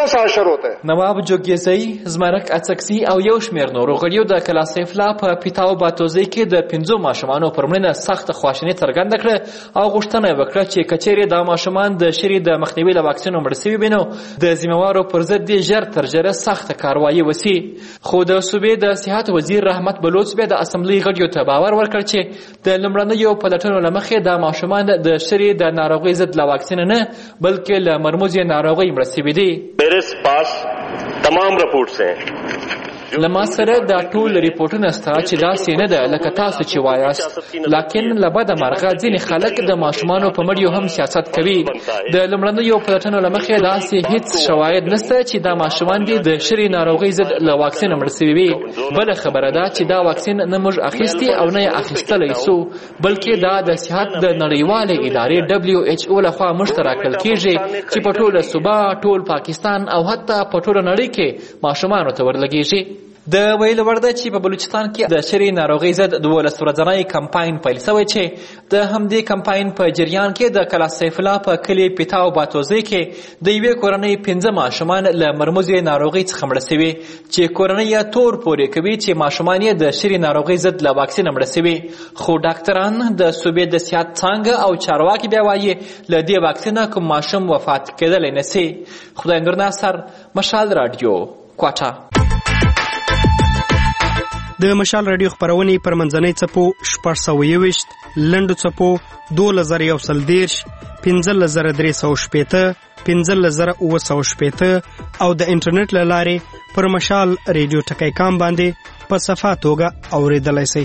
Speaker 23: थोड़ा सा असर होता है.
Speaker 21: نواب جوګیزی، زمرک اڅکسي او یو شمېر نورو غړیو د کلاسیفلا په پیتاو باتوزي کې د پنځو ماشومانو پر مړینه سخت خواشیني څرګنده کړه او غوښتنه وکړه چې کچېرې دا ماشومان د شری د مخنیوي له واکسینو مړ شوي وي نو د ذمهوارو پر ضد دې ژر تر ژره سخته کاروایي وسي. خو د صوبې د صحت وزیر رحمت بلوچ بیا د اسمبلۍ غړیو ته باور ورکړ چې د لومړنیو پلټنو له مخې دا ماشومان د شری د ناروغۍ ضد له واکسین نه بلکې له مرموزې ناروغۍ مړ شوي دي.
Speaker 19: میرے پاس تمام رپورټس ہیں.
Speaker 21: لما سره دا ټول ریپورټونه ستا چې داسې نه ده لکه تاسو چې وایاست، لکن له بده مرغه ځینې خلک د ماشومانو په مړیو هم سیاست کوي. د لومړنیو پلټنو له مخې داسې هیڅ شواهد نشته چې دا ماشومان دي د شری ناروغۍ ضد له واکسین مړ شوي وي. بله خبره ده چې دا واکسین نه موږ اخیستي او نه یې اخیستلی سو، بلکې دا د صحت د نړیوالې ادارې ډبلیو ایچ او لخوا موږ ته راکړل کیږي چې په ټوله صوبه، ټول پاکستان او حتی په ټوله نړۍ کې ماشومانو ته ورلګیږي. د ویلو وړ ده چې په بلوچستان کې د شری ناروغۍ ضد دولس ورځنی کمپاین پیل شوی چې د همدې کمپاین په جریان کې د کلاسیف الله په کلي پیتاو باتوزي کې د یوې کورنۍ پنځه ماشومان له مرموزې ناروغۍ څخه مړه شوي چې کورنۍ یې تور پورې کوي چې ماشومان یې د شری ناروغۍ ضد له واکسین مړه شوي. خو ډاکټران د صوبې د صحت څانګه او چارواکي بیا وایي له دې واکسینه کوم ماشوم وفات کېدلی نه شي. خدای نور ناصر، مشال راډیو، کوټه.
Speaker 1: د مشال رادیو خبرونې پر منځنۍ څپو شپږ سوه یوویشت، لنډو څپو دولس زره یو سل دېرش، پنځلس زره درې سوه شپېته، پنځلس زره اووه سوه شپېته او د انټرنیټ له لارې پر مشال رادیو ټکی کام باندې په صفا توګه اورېدلی شئ.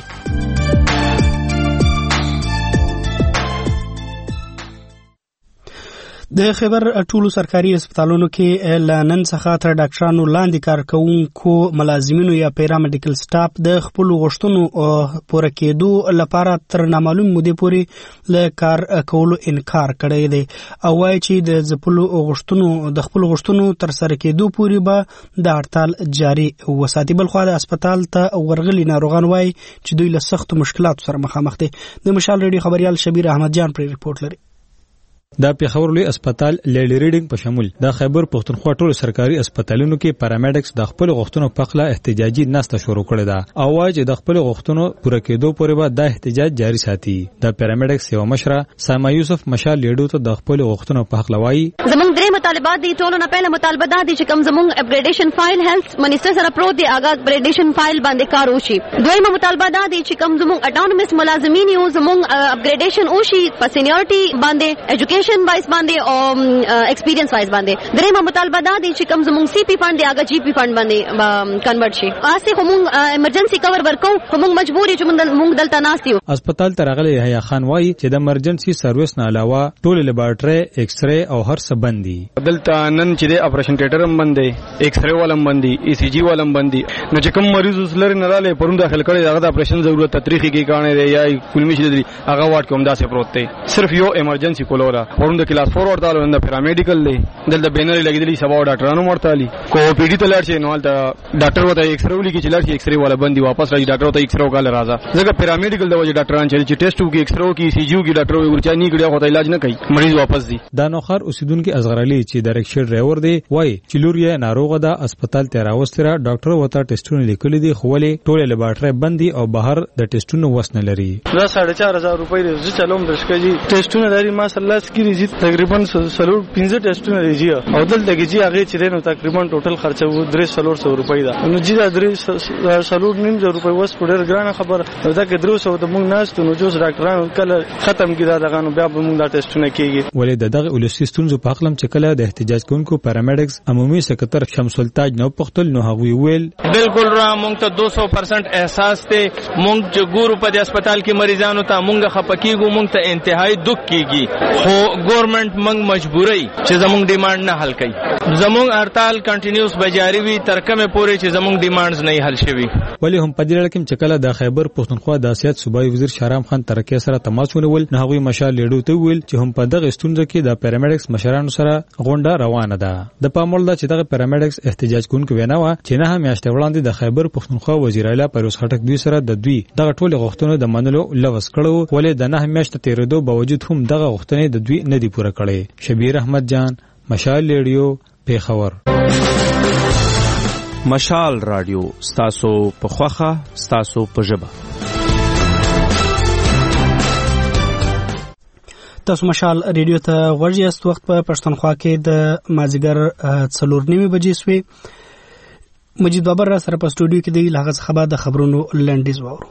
Speaker 1: د خیبر ټولو سرکاري هسپتالونو کې له نن څخه تر ډاکټرانو لاندې کار کوونکو ملازمینو یا پیرا میډیکل سټاف د خپلو غوښتنو پوره کېدو لپاره تر نامعلوم مودې پورې له کار کولو انکار کړی دی او وایي چې د خپلو غوښتنو د خپلو غوښتنو تر سره کېدو پورې به د هړتال جاري وساتي. بلخوا د هسپتال ته ورغلي ناروغان وایي چې دوی له سختو مشکلاتو سره مخامخ دي. د مشال رادیو خبریال شبیر احمد جان پر ریپورت لري.
Speaker 2: دا پیښور لوی هسپتال لیډي ریډینګ په شمول د خیبر پښتونخوا ټولو سرکاري هسپتالونو کې پارامډکس د خپل غوښتنو په خلا احتجاجي ناسته شروع کړې ده او وايي چې د خپل غوښتنو پوره کېدو پورې به دا احتجاج جاري ساتي. د پارامډکس یو مشره ساما یوسف مشال لیډو ته د خپل غوښتنو په خلا وایي
Speaker 3: زموږ درې مطالبات دي. ټولو نه پهله مطالبه دا دي چې کوم زموږ اپګریډیشن فایل هیلث منیسټر سره پروت دی هغه اپګریډیشن فایل باندې کار وشي. دویمه مطالبه دا دي چې کوم زموږ اټانومس ملازمین یو زموږ اپګریډیشن وشي په سینیورټي باندې، ایجوکیشن وایس باندې او ایکسپیرینس وایس باندې. دریمه مطالبه دا دي چې کوم زموږ سی پی فند دی هغه جی پی فند باندې کنورټ شي. آسه کوم ایمرجنسي کور ورکو کوم مجبور یو موږ دلته ناست یو.
Speaker 2: هسپتال ته راغلی یحیی خان وایي چې د ایمرجنسي سرویس نه علاوه ټول لیبارټري، ایکس رے او هر څه بند دي.
Speaker 7: دلته نن چې د اپریشن تیټر هم بند دی، ایکس رے ولم بند دی، ای سی جی ولم بند دی. نو چې کوم مریض وسلر نه رااله پرون داخل کړي هغه د اپریشن ضرورت تاریخي کې کانه دی یا کلمی شي دی هغه واټ کوم داسې پروت دی. صرف یو ایمرجنسي کولورا پرون د کلاس فور ورته ولنده پیرامیډیکل دی دلته بینر لګیدلی سبا ډاکټرانو مرتالي کو پی ډی ته لاړ شي نو حالت ډاکټر وته ایکس رے ولي کې چې لاړ شي ایکس رے والا بندي واپس راځي ډاکټر وته ایکس رے وکاله راځه ځکه پیرامیډیکل د وجه ډاکټران چې ټیسټ وکي ایکس رے وکي سی جی وکي ډاکټر وي ورچا نه کړي خو ته علاج نه کوي مریض واپس دي.
Speaker 2: دا نوخر اوسیدونکو ازغر علي چې د رکشا ډرایور دی وای چې لور یې ناروغه ده هسپتال ته راوستره ډاکټر وته ټیسټونه لیکلي دي خو ولې ټول لیبارټري بندي او بهر د ټیسټونو وسنه لري.
Speaker 7: دا ساڑھے چار هزار روپۍ دی چلوم درشکجی ټیسټونه لري ما سلاس کی ریزي تقریبا سلور پنځه ټیسټونه لري او دلته کې چې هغه چې نو تقریبا ټوټل خرچه و درې سلور سو روپۍ ده. نو چې دا درې سلور نیم زره روپۍ وس په ډېر ګرانه خبره دا کې درو سو د موږ ناس ته نو جوړ ډاکټرانو کله ختم کیدا دغه نو بیا به موږ دا ټیسټونه کیږي.
Speaker 2: ولې دغه ولسی ستونزو په خپلم چې کله د احتجاج کوونکو پارامډکس عمومي سکرټر شمس التاج نو پختل نو هغوی ویل
Speaker 24: بالکل را موږ ته دو سو پرسنټ احساس ته موږ چې ګورو په هسپتال کې مریضانو ته موږ خپکیږو موږ ته انتهایی دک کیږي خو ګورنمنت موږ مجبورای چې زموږ ډیماند نه حل کړي. زموږ هړتال کنټینیوس بجاری وي تر کومه پورې چې زموږ ډیماندز نه حل شوي.
Speaker 2: ولی هم په دې لړ کې چې کله د خیبر پښتونخوا د سیاست صوبایي وزیر شهرام خان ترکیه سره تماس ونیول نو هغوی مشال لیډو ته ویل چې هم په دغه ستونزه کې د پیرامیډکس مشرانو سره غونډه روانه ده. د پامول دا چې دغه پیرامیډکس احتجاج کوونکو وینا و چې نه هم میاشتې وړاندې د خیبر پښتونخوا وزیر اعلی پرویز خټک دوی سره د دوی دغه ټول غوښتنو د منلو لوس کړو ولې د نه میاشتې تیرېدو باوجود هم دغه غوښتنې د دوی نه دی پوره کړې. شبیر احمد جان، مشال لیډیو، پیښور.
Speaker 20: مشال رادیو ستاسو په خوخه ستاسو په ژبه.
Speaker 1: تاسو مشال ریډیو ته غوږ یاست. وخت په پښتونخوا کې د مازیګر څلور نیمې بجې سوې. مجید بابر را سره په سټوډیو کې دی. هغه څخه بعد د خبرونو لنډیز واورو.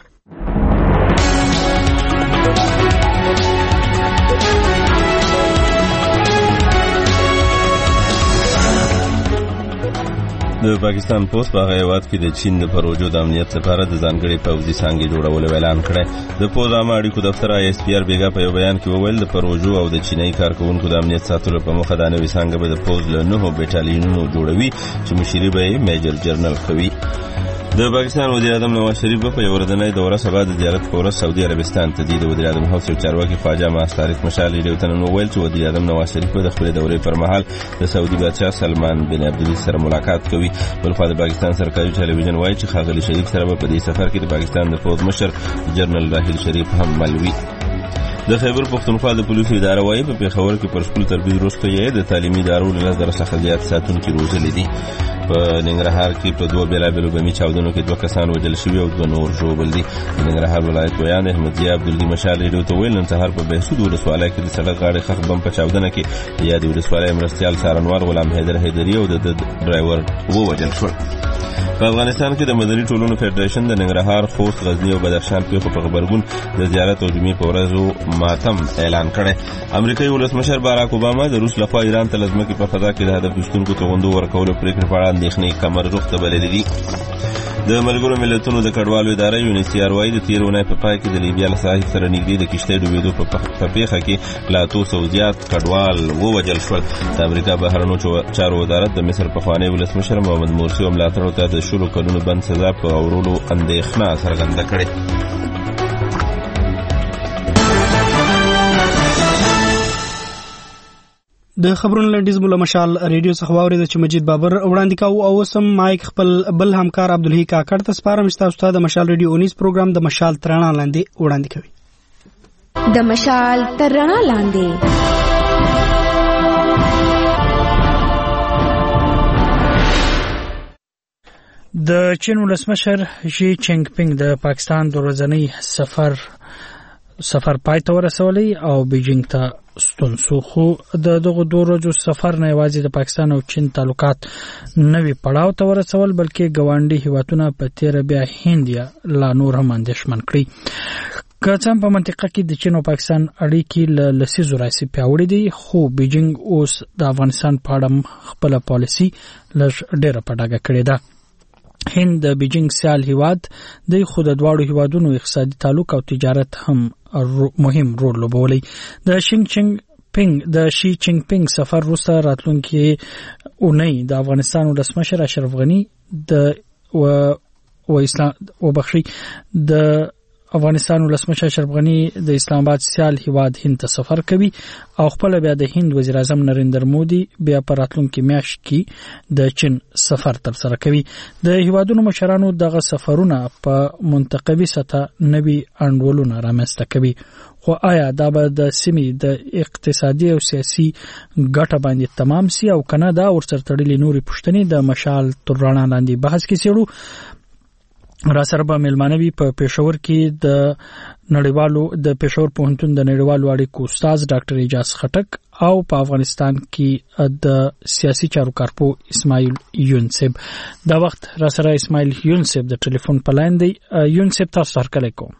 Speaker 5: د پاکستان پوسټ په هیواد کې د چین د پروژو د امنیت لپاره د ځانګړي پوځي څانګې جوړولو اعلان کړی. د پوز عامه اړیکو دفتر آی ایس پی آر بیګا په یو بیان کې وویل د پروژو او د چینایي کارکونکو د امنیت ساتلو په موخه د نوې څانګه به د پوز له نهو بټالینونو جوړوي چې مشري به یې میجر جنرال کوي. د پاکستان وزیر اعظم نواز شریف په یو ورځنۍ دوره سبا د زیارت په ورځ سعودي عربستان ته دی. د وزیر اعظم هاوس چارواکي خواجه معاص طارق مشال ریډیو ته وویل چې وزیر اعظم نواز شریف په خپل دورې پر مهال د سعودي بادشاه سلمان بن عبدالعزیز سره ملاقات کوي. بلخوا د پاکستان سرکاري ټلویزیون وایي چې ښاغلي شریف سره په دې سفر کې د پاکستان د پوز مشر جنرال راحیل شریف هم مل وي. د خیبر پښتونخوا د پولیسو اداره وایي په پیښور کې پر سکول تربیت وروسته یې د تعلیمي ادارو له نظر څخه زیات ساتونکي روزلي دي. په ننګرهار کې په دوه بیلابیلو بمي چاودنو کې دوه کسان وژل شوي او دوه نور ژوبل دي. د ننګرهار ولایت بیان احمدضیاء عبدالدي مشال ریډیو ته ویل نن سهار په بهسود ولسوالۍ کې د سړک غاړې ښخ بم په چاودنه کې د یادې ولسوالۍ مرستیال څارنوال غلام حیدر حیدري او د ډرایور ووژل شول. په افغانستان کې د مدني ټولنو فدریشن د ننګرهار، خوست، غزنی او بدخشان کې په خبرګون د زیارت او جمعې په ورځو ماتم اعلان کړی. امریکایي ولسمشر باراک اوباما د روس لخوا ایران ته لزمکې په فضا کې د هدف ویشتونکو توغندو ورکولو پریکړې په اړه اندېښنې کمر رخ ته بللې دي. د ملګرو ملتونو د کډوالو اداره یونیسیار وايي د تیر اونۍ په پای کې د لیبیا له ساحل سره نږدې د کشتۍ ډوبېدو په پیښه کې له اتو سوو زیات کډوال ووژل شول. د امریکا بهرنیو چارو وزارت د مصر پخوانی ولسمشر محمد مرسي او ملاتړو ته د شلو کلونو بند سزا په اورولو اندېښنه څرګنده کړې.
Speaker 1: د خبرونو لنډیز مولا مشال ریډیو څخه واورېده چې مجید بابر وړاندې کاوه او اوسم مایک خپل بل همکار عبدالحی کاکړ ته سپارم چې تاسو ته د مشال ریډیو اونیز پروګرام د مشال تر رڼا لاندې وړاندې کوي.
Speaker 18: د مشال تر رڼا لاندې
Speaker 8: د چین ولسمشر شي چینګ پینګ د پاکستان د ورځنی سفر سفر پای ته ورسولی او بیجینګ ته ستون شو. خو د دغه دوه ورځو سفر نه یوازې د پاکستان او چین تعلقات نوي پړاو ته ورسول بلکې ګاونډي هیوادونه په تیر بیا هند یا لا نور هم اندېښمن کړي. که څه هم په منطقه کې د چین او پاکستان اړیکې له لسیزو راهیسې پیاوړې دي خو بیجینګ اوس د افغانستان په اړه خپله پالیسي لږ ډېره په ډاګه کړې ده. هند د بیجینګ سیال هیواد دی خو د دواړو هیوادونو اقتصادي تعلق او تجارت هم مهم رول لوبولی. د شینګ چینګ پینګ د شي چینګ پینګ سفر وروسته راتلونکي اونۍ د افغانستان ولسمشر اشرف غني د و و اسلام وبخښي د افغانستان ولسمشر اشرف غني د اسلام آباد سیال هیواد هند ته سفر کوي او خپل بیا د هند وزیر اعظم نریندر مودي بیا په راتلونکي میاشت کې د چین سفر تر سره کوي. د هیوادونو مشرانو دغه سفرونه په منتخبي سطح نوي انډولونه رامنځته کوي. خو آیا دا به د سیمې د اقتصادي او سیاسي ګټه باندې تمام سي او کنه دا ورسره تړلې نورې پوښتنې د مشال تر رڼا لاندې بحث کې سیړو. را سره به ملمانوي په پېښور کې د نړیوالو د پېښور پوهنتون د نړیوالو اړیکو استاد ډاکټر اجاز خټک او په افغانستان کې د سیاسي چارو کارپو اسماعیل یونسب. دا وخت را سره اسماعیل یونسب د ټلیفون په لاین دی. یونسب تاسو هرکلی کوم.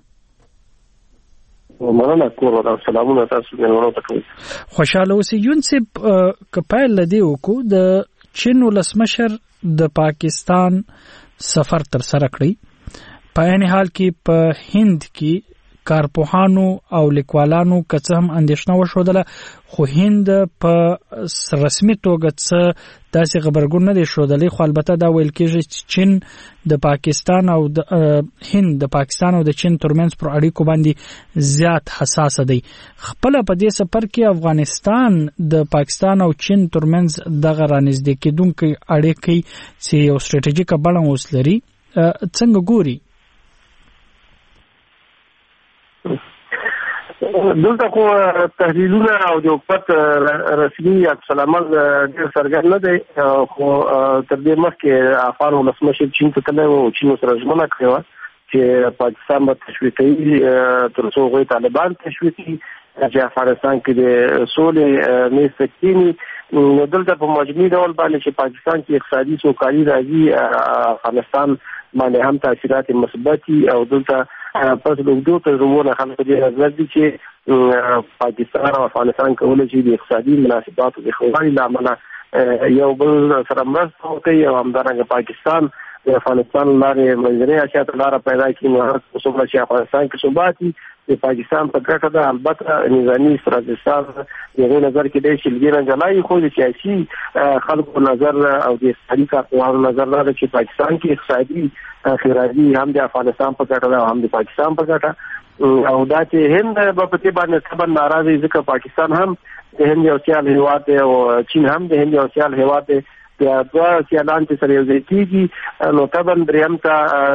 Speaker 9: مننه کور او سلامونه تاسو ته کوم.
Speaker 8: خوشاله اوسئ یونسب. که پیل لدی وکړو د چین ولسمشر د پاکستان سفر تر سره کړی په عین حال کې په هند کې کارپوهانو او لیکوالانو که څه هم اندېښنه وښودله خو هند په رسمي توګه څه داسې خبرګون نه دی ښودلی خو البته دا ویل کېږي چې چین د پاکستان او د هند د پاکستان او د چین ترمنځ پر اړیکو باندې زیات حساسه دی. خپله په دې سفر کې افغانستان د پاکستان او چین ترمنځ دغه رانږدې کېدونکې اړیکې چې یو ستراتیژیکه بڼه اوس لري څنګه ګوري؟
Speaker 23: دلته خو تحلیلونه او د حکومت رسمي عکس العمل ډېر څرګند نه دی، خو تر دې مخکې افغان ولسمشر چین ته تللی و او چین سره ژمنه کړې وه چې پاکستان به تشویق کوي تر څو هغوی طالبان تشویق کړي چې افغانستان کې د سولې میز ته کښېني. نو دلته په مجموعي ډول باندې چې پاکستان کې اقتصادي سوکالي راځي، افغانستان باندې هم تاثیرات مثبت دي او دلته پس د اوږدو تجربو خلک ډېر نظر دي چې پاکستان او افغانستان کولی شي د اقتصادي مناسباتو د ښه والي له امله یو بل سره مرسته وکړي او همدارنګه پاکستان د افغانستان لارې منځنۍ اسیا ته لاره پیدا کړي. نو هر څومره چې افغانستان کې ثبات وي د پاکستان په ګټه ده. البته نظامي ستراتیژیستان د هغې نظر کې دی چې لږ نه جلایي، خو د سیاسي خلکو نظر او د اقتصادي کارپوهانو نظر دا ده چې پاکستان کې اقتصادي خیرازي هم د افغانستان په ګټه ده او هم د پاکستان په ګټه، او دا چې هند به په دې باندې طبعا ناراضه وي ځکه پاکستان هم د هند یو سیال هېواد دی او چین هم د هند یو سیال هېواد دی. بیا دوه سیالان چې سره یو ځای کېږي نو طبعا درېیم ته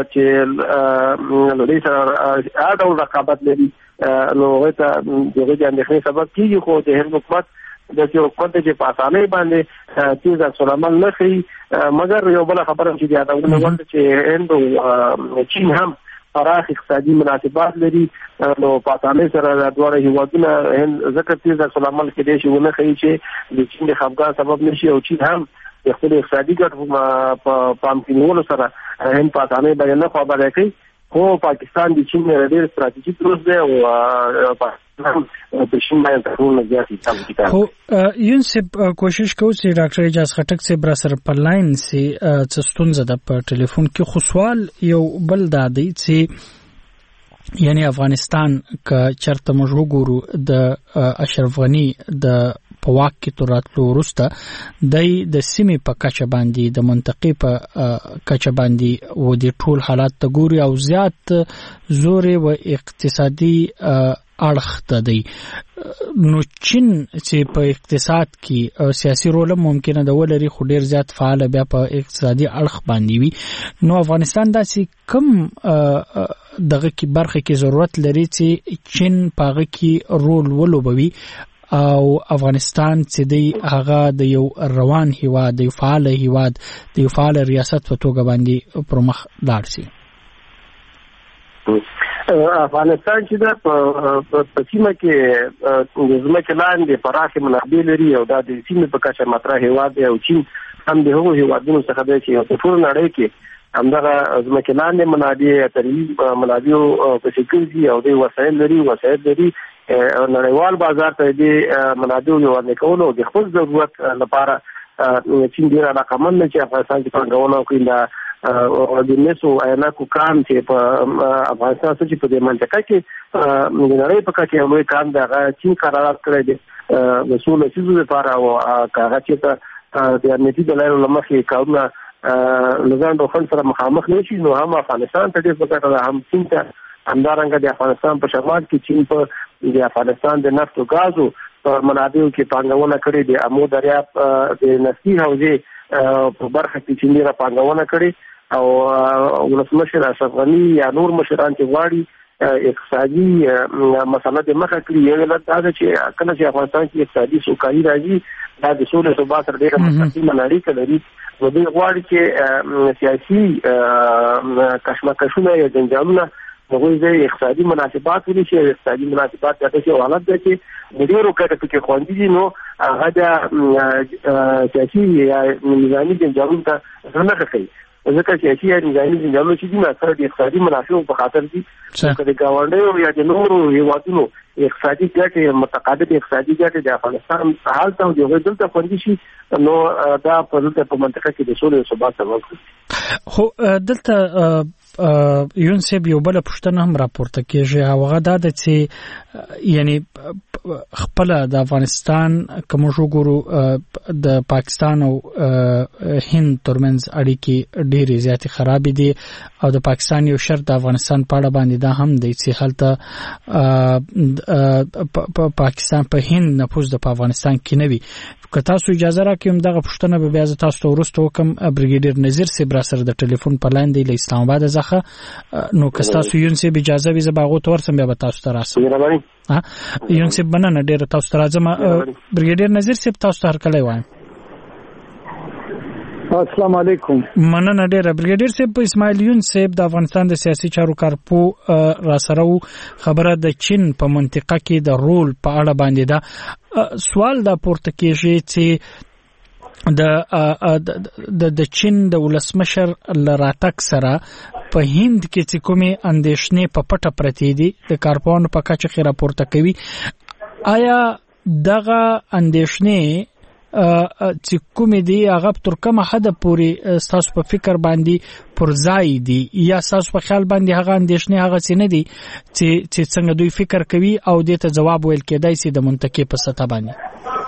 Speaker 23: چې له دې سره هر ډول رقابت لري نو هغوی ته د هغوی د اندېښنې سبب کېږي. خو د هند حکومت داسې حکومت دی چې په اسانۍ باندې تیز عکس العمل نه ښیي، مګر یو بله خبره چې د یادونه وړ ده چې هند او چین هم پراخ اقتصادي مناسبات لري، نو په اسانۍ سره دا دواړه هېوادونه هند ځکه تیز عکس العمل کېدای شي ونه ښیي چې د چین د خفګان سبب نه شي، او چین هم د خپل اقتصادي ګټو په پام کې نیولو سره هند په اسانۍ باندې نه خوابدی کوي. خو پاکستان د چین ډېر ستراتیژیک دوست دی او پاکستان په چین باندې تر ټولو زیات حساب کتاب.
Speaker 8: خو یون صاحب کوشش کوو چې ډاکټر اعجاز خټک صاحب را سره په لاین سي څه ستونزه ده په ټلیفون کې، خو سوال یو بل دا دی چې یعنی افغانستان که چرته موږ وګورو د اشرف غني د په واک کې تر راتلو وروسته دی د سیمې په کچه باندې د منطقې په کچه باندې و د ټول حالات ته ګوري او زیات زور و اقتصادي اړخ ته دی. نو چین چې په اقتصاد کې سیاسي رول ممکنه ده ولري خو ډیر زیات فعال بیا په اقتصادي اړخ باندې وي، نو افغانستان داسې کم دغه کې برخه کې ضرورت لري چې چین په هغه کې رول ولوبوي او افغانستان چې دی هغه د یو روان هیواد، د یو فعال هیواد، د یو فعال ریاست په توګه باندې پر مخ لاړ شي.
Speaker 23: افغانستان چې دا په سیمه کې د ځمکې لاندې پراخې منابع لري او دا د سیمې په کچه مطرح هیواد دی او چین هم د هغو هیوادونو څخه دی چې په ټوله نړۍ کې همدغه ځمکې لاندې منابع طبیعي منابعو پسې ګرځي او دوی وسایل لري وسایل لري نړیوال بازار ته د منابعو وړاندې کولو او د خپل ضرورت لپاره چین ډېر علاقمند دی چې افغانستان کې پانګونه وکړي. د مسو عینکو کان چې په افغانستان چې په دې منطقه کې د نړۍ په کچه یو لوی کان دی، هغه چین قرارات کړی دی د څو لسیزو لپاره، او هغه چې د امنیتي دلایلو له مخې کارونه لږان روښان سره مخامخ نه شي، نو هم افغانستان ته ډېر په ګټه ده، هم چین ته. همدارنګه د افغانستان په شمال کې چین په د افغانستان د نفت او ګازو په منابعو کې پانګونه کړې، د امو دریاب د نفتي حوزې په برخه کې چین ډېره پانګونه کړې، او ولسمشر اشرف غني یا نور مشران چې غواړي اقتصادي مسله د مخه کړي. یو علت دا ده چې کله چې افغانستان کې اقتصادي سوکالي راځي دا د سولې ثبات سره ډېره مستقیمه اړیکه لري، نو دوی غواړي چې سیاسي کشمکشونه یا جنجالونه هغوی ځای اقتصادي مناسبات ونیسي. اقتصادي مناسبات دا داسې حالت دی چې د ډېرو ګټه پکې خوندي دي، نو هغه د سیاسي یا نظامي جنجالونو ته زړه نه ښه کوي، ځکه سیاسي یا نظامي جنجالونه چې دي نو اکثر د اقتصادي منافعو په خاطر دي. که د ګاونډیو یا د نورو هېوادونو اقتصادي ګټې متقابل اقتصادي ګټې د افغانستان حال ته او د هغوی دلته خوندي شي، نو دا په دلته په منطقه کې د سولې او ثبات سبب کړي.
Speaker 8: خو دلته یون صاحب یو بله پوښتنه هم راپورته کېږي، هغه دا ده چې یعنی خپل د افغانستان که موږ وګورو د پاکستان او هند ترمنځ اړیکې ډېرې زیاتې خرابې دي، او د پاکستان یو شرط د افغانستان په اړه باندې دا هم دی چې هلته پاکستان په هند نفوذ د په افغانستان کې نه وي. که تاسو اجازه راکړئ دغه پوښتنه به بیا زه تاسو ته وروسته وکړم. بریګیډیر نذیر صاحب را سره د ټلیفون په لاین دی له اسلام آباد څخه. څخه نو که تاسو یونسب اجازه وي زه به هغو ته ورسم بیا به تاسو ته راسم یونسب مننه ډېره تاسو ته راځم بریګیډیر نظیر صاحب تاسو ته هرکلی وایم
Speaker 4: السلام علیکم
Speaker 8: مننه ډیره بریګیډیر صاحب اسماعیل یون صاحب د افغانستان د سیاسي چارو کارپو را سره خبره د چین په منطقه کې د رول په اړه باندې دا سوال دا پورته کیږي چې د د چین د ولسمشر لراتک سره په هند کې چې کومې اندېښنې په پټه پرتې دي د کارپوهانو په کچه کې راپورته کوي آیا دغه اندېښنې چې کومې دي هغه تر کومه حده پورې ستاسو په فکر باندې پر ځای دي یا ستاسو په خیال باندې هغه اندېښنې هغه څه نه دي چې چې څنګه دوی فکر کوي او دې ته ځواب ویل کېدای شي د منطقې په سطح باندې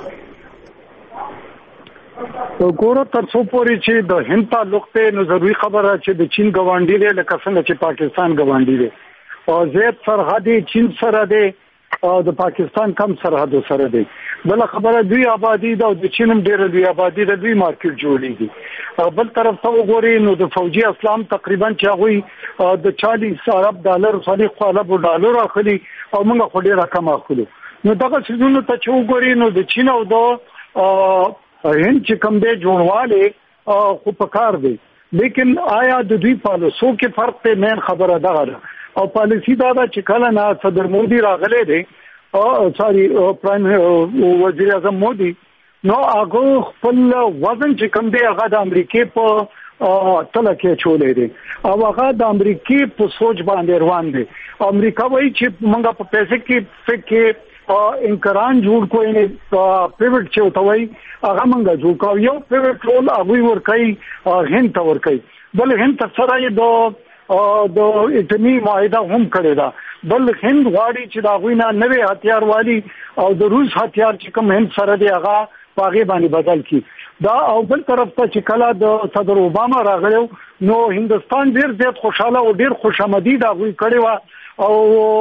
Speaker 4: وګوره تر څو پورې چې د هند تعلق ته نو ضروري خبره چې د چین ګاونډي دی لکه څنګه چې پاکستان ګاونډي دی او زیات سرحدي چین سره دی او د پاکستان کم سرحدو سره دی بل خبره دوی آبادی دا د چینم ډیره دوی آبادی د دوی مارکیټ جوړیږي بل طرف ته وګورئ نو د فوجي اسلام تقریبا چې هغه د چالیس ارب ډالر صالح قالب ډالر اخلي او موږ خو ډیره کم اخلو نو دغه څه ته چې وګورئ نو د چین او د هند چې کوم دی جوړواله خو پکار دی لیکن آیا د دوی پالیسو کې فرق ته مین خبره ده او پالیسی دا دا چې کله نه صدر مودي راغله دي او سوري پرایم وزیر اعظم مودي نو هغه خپل وزن چې کوم دی هغه د امریکای په تله کې چولې دي او هغه د امریکای په سوچ باندې روان دي امریکا وایي چې موږ په پیسې کې فکر انکران جوړ کوی نه پیوټ چې وتوي هغه موږ جوړ کوو یو پیوټ ټول هغه ور کوي هند ته ور کوي بل هند سره د او د اتمی معاهده هم کړی دا بل هند غواړي چې دا غوینه نوې هتیار والی او د روس هتیار چې کوم هند سره دی هغه پاغه باندې بدل کی دا او بل طرف ته چې کله د صدر اوباما راغلو نو هندستان ډیر زیات خوشاله او ډیر خوشامدي دا غوي کړی و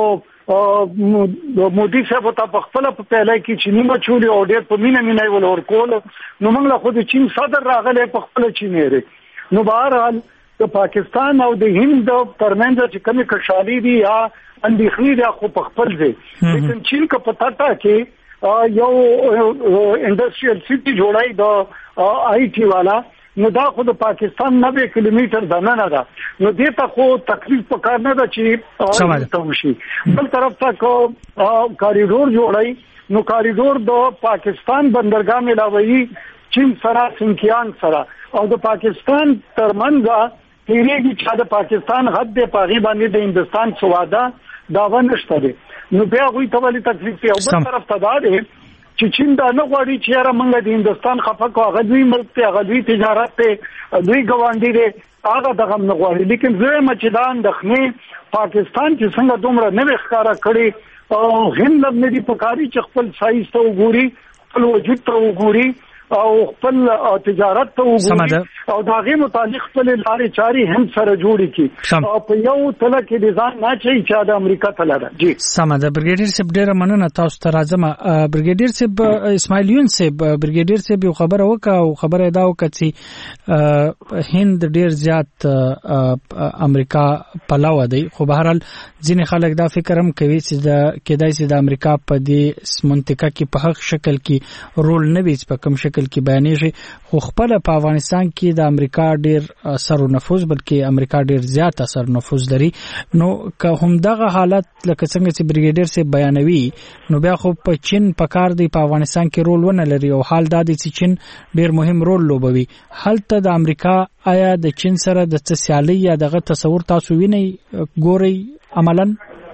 Speaker 4: او مودي صاحب ته په خپل په پهله کې چینی مچولي او ډیر په مینه مینه ول اور کول نو موږ له خود چین صدر راغله په خپل چینه لري نو بهرحال د پاکستان او د هند ترمنځ چې کومه کشالي دي یا اندېښنې دي خو په خپل ځای لیکن چین کا پتا تا کې یو انډستریال سيټي جوړای د آی ټي والا نو دا خو د پاکستان نوي کیلومتر د نه ده نو دې ته خو تکلیف پکار نه ده چې تاسو بل طرف ته کو کاریډور جوړای نو کاریډور د پاکستان بندرګاه ملاوي چین سره سنکیان سره او د پاکستان ترمنځ پیریږي چې د پاکستان حد د پاغي باندې د هندستان سواده دا ونشته دي نو بیا غوي ته ولې تکلیف یو بل طرف ته دا دی چې چین دا نه غواړي چې را منګه د هندستان خفه کو غوي ملک ته غوي تجارت ته دوی ګوانډي دي هغه دغه نه غواړي لیکن زه مچدان د خني پاکستان چې څنګه دومره نه ښکارا کړي او هند نه دي پکاري چې خپل سایز ته وګوري خپل وجود ته وګوري او خپل تجارت ته وګوري او داغه متعلق خپل لارې چاري هم سره جوړي کی او په یو تله کې ډیزاین نه چي چې د امریکا تله ده جی
Speaker 8: سم ده بریګیډیر صاحب ډیره مننه تاسو ته راځم بریګیډیر صاحب اسماعیل یون صاحب بریګیډیر صاحب یو خبره وکړه او خبره دا وکړه چې هند ډیر زیات امریکا پلاو دی خو به هر حال ځینې خلک دا فکر هم کوي چې د کېدای شي د امریکا په دې منطقه کې په هغه شکل کې رول نه وي په کوم شکل کې بیانېږي خو خپل په افغانستان کې د امریکا ډیر اثر او نفوذ بلکې امریکا ډیر زیات اثر نفوذ لري نو که هم دغه حالت لکه څنګه چې بریګیډیر صاحب بیانوي نو بیا خو په چین په کار دی په افغانستان کې رول ونه لري او حال دا دی چې چین ډیر مهم رول لوبوي هلته د امریکا آیا د چین سره د څه سیالي یا دغه تصور تاسو وینئ ګورئ عملاً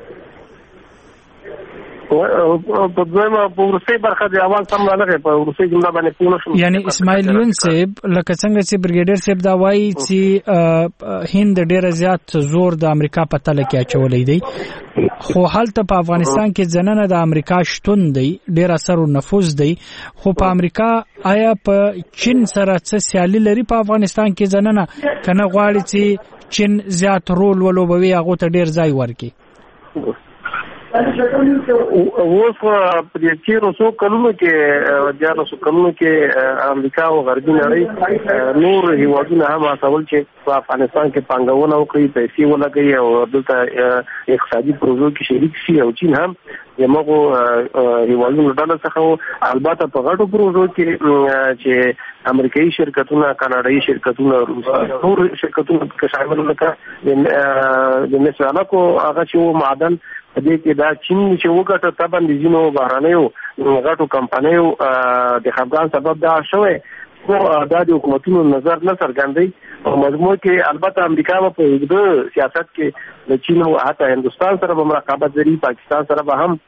Speaker 23: په دویمه په ورسې برخه دی اول سم نه لګي په ورسې جمله باندې پوره شو
Speaker 8: یعنی اسماعیل یون صاحب لکه څنګه چې بریګیډیر صاحب دا وایي چې هند ډیر زیات زور د امریکا په تله کې اچولې دی خو هلته په افغانستان کې ځننه د امریکا شتون دی ډیر اثر او نفوذ دی خو په امریکا آیا په چین سره څه سیالي لري په افغانستان کې ځننه کنه غواړي چې چین زیات رول ولوبوي هغه ته ډیر ځای ورکړي
Speaker 23: اوس په دې کې رسو کلونو کې د رسو کلونو کې امریکا او غربي نړۍ نور هیوادونه هم هڅول چې په افغانستان کې پانګونه وکړي، پیسې ولګوي او دلته اقتصادي پروژو کې شریک شي. او چین هم یمغه هیوادونو ډله څخه البته په غټو پروژو کې چې امریکایي شرکتونه، کاناډایي شرکتونه، روسي شرکتونه کې شامل لکه د مثاله کو هغه چې معدن دې کې دا چین چې وګټه طبعا د جنو بهرانيو غټو کمپنیو د خپګان سبب دا شوی خو دا د حکومتونو نظر نه څرګندوي. او مجموع کې البته امریکا په یوه سیاست کې د چین او حتی هندستان سره به مراقبت لري، پاکستان سره به هم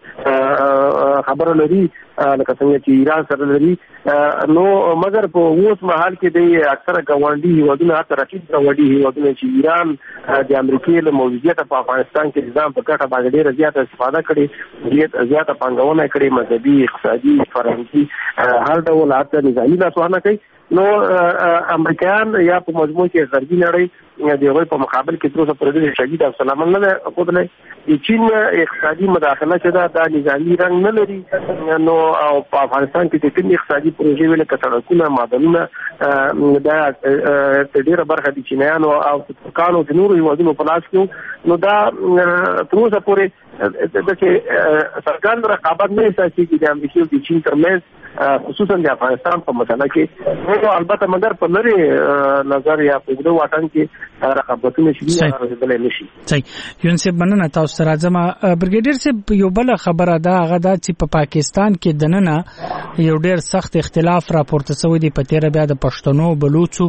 Speaker 23: خبره لري لکه څنګه چې ایران سره لري. نو مګر په اوس مهال کې د اکثره ګاونډي هیوادونو حتی رقیب ګاونډي هیوادونو چې ایران د امریکای له موجودیت په افغانستان کې نظام په کټه باندې ډېر زیات استفاده کړي، ډېر زیات پانګونه کړي، مذهبي، اقتصادي، فرهنګي هر ډول حتی نظامي لاسوهنه کوي. نو امریکایان یا په مجموع کې غربي نړۍ د هغوی په مقابل کې تر اوسه پورې ډېر شدید او سلامت نه ده ښودلی. د چین اقتصادي مداخله چې ده دا نظامي رنګ نه لري. نو او په افغانستان کې د کومې اقتصادي پروژې ویل لکه سړکونه، معدنونه، دا ډېره برخه د چینایانو او ترکانو د نورو هیوادونو په لاس کې. نو دا تر اوسه پورې د چې څرګند رقابت نه احساسېږي د امریکا او د چین ترمنځ، خصوصا د افغانستان په مسله کې. نو البته مګر په لرې نظر یا په اوږده واټن کې رقابتونه شي رسېدلی نه شي.
Speaker 8: صحیح. یون صاحب مننه تاسو سره ځم. برګیډیر صاحب یو بله خبره ده هغه دا چې په پاکستان کې دننه یو ډېر سخت اختلاف راپورته شوی دی په تېره بیا د پښتنو بلوچو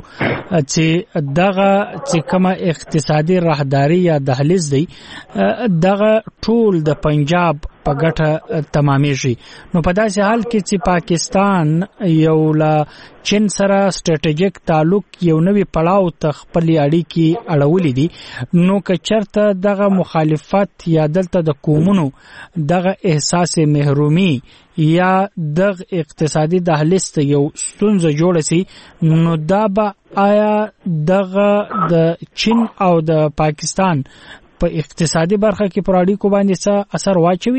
Speaker 8: چې دغه چې کومه اقتصادي راهداري یا دهلیز دی دغه ټول د پنجاب په ګټه تمامېږي. نو په داسې حال کې چې پاکستان یو له چین سره سټریټیجیک تعلق یو نوی پړاو ته خپلې اړیکې اړولې دي، نو که چېرته دغه مخالفت یا دلته د قومونو دغه احساس محرومي یا دغه اقتصادي دهلیز ته یو ستونزه جوړه سي، نو دا به آیا دغه د چین او د پاکستان په اقتصادي برخه کې پر اړیکو باندې څه اثر واچوي؟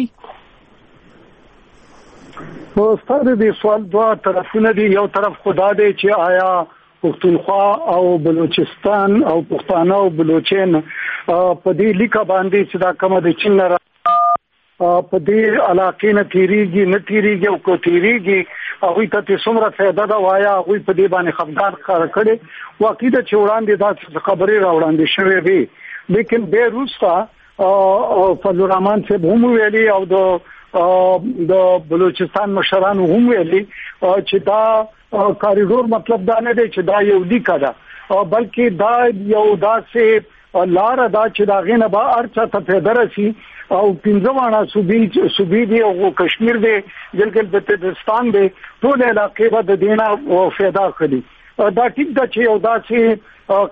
Speaker 4: په ستاسو د سوال دوه طرفونه دي. یو طرف خدا دی چې آیا پښتونخوا او بلوچستان او پښتانه او بلوچین په دې لیکه باندې چې دا کومه د چین نه په دې علاقې نه تیریږي نه تیریږي او کو تیریږي هغوی ته څومره فایده ده وایا هغوی په دې باندې خفګان ښکاره کړی. واقعي ده چې وړاندې داسې خبرې راوړاندې شوې وي، لیکن به روستا فضل الرحمن صاحب هم ویلي او د د بلوچستان مشرانو هم ویلي چې دا کاریډور مطلب دا نه دی چې دا یو لیکه ده، بلکې دا یو داسې لاره ده چې دا غینه به هر چا ته فایده رسي. او پنځه واړه صوبې دي او کشمیر دی، ګلګت بلتستان دی، ټول علاقې به د دې نه فایده اخلي. دا ټیک ده چې یو داسې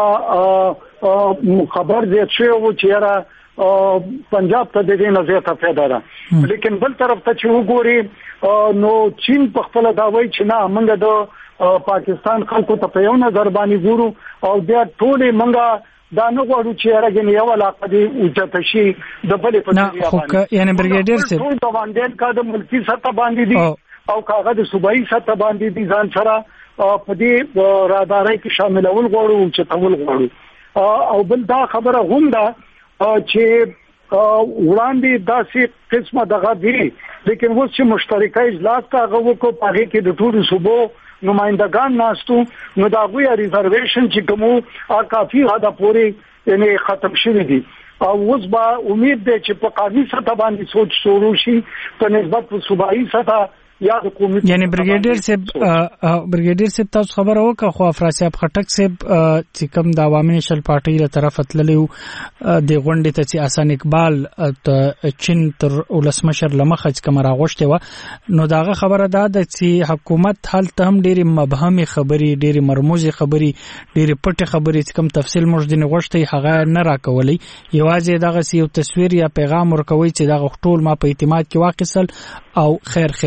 Speaker 4: قسمه خبر زیات شوی و چې یاره پنجاب ته د دې نه زیاته فایده ده. لیکن بل طرف ته چې وګوري نو چین په خپله دا وایي چې نه موږ د پاکستان خلکو ته په یو نظر باندې ګورو او بیا ټولې موږ دا نه غواړو چې هغه یو علاقه دی اوچته شي د بلې په ځای باندې. یعنی برګیډیر صاحب ټول ګاونډیان کا د ملکی سطح باندې دي او کاغه د صوبایي سطح باندې دي ځان سره په دې رادارۍ کې شاملول غواړو چې تول غواړو. او بل دا خبره هم ده چې وړاندې داسې قسمه دغه دي، لیکن اوس چې مشترکه اجلاس کا هغه وکړو په هغې کې د ټولو صوبو نمائندگان ناستو، نو د هغوی ریزرویشن چې کوم کافي حده پورې یعنی ختم شوي دي. او اوس به امید دی چې په قانوني سطح باندې سوچ شروع شي په نسبت په صوبایي سطح یا د قومي.
Speaker 8: یعنی برګیډیر صاحب برګیډیر صاحب تاسو خبره وکړه خو افراز صاحب خټک صاحب چې کوم د عوامي نشل پارټۍ له طرفه تللی و د غونډې ته چې حسن اقبال ته چین تر ولسمشر له مخه چې کوم راغوښتې وه، نو د هغه خبره دا ده چې حکومت هلته هم ډېرې مبهمې خبرې، ډېرې مرموزې خبرې، ډېرې پټې خبرې چې کوم تفصیل موږ ځینې غوښتی هغه نه راکولی، یوازې دغسې یو تصویر یا پیغام ورکوي چې دغه ټول ما په اعتماد کې واخیستل او خیر خیریت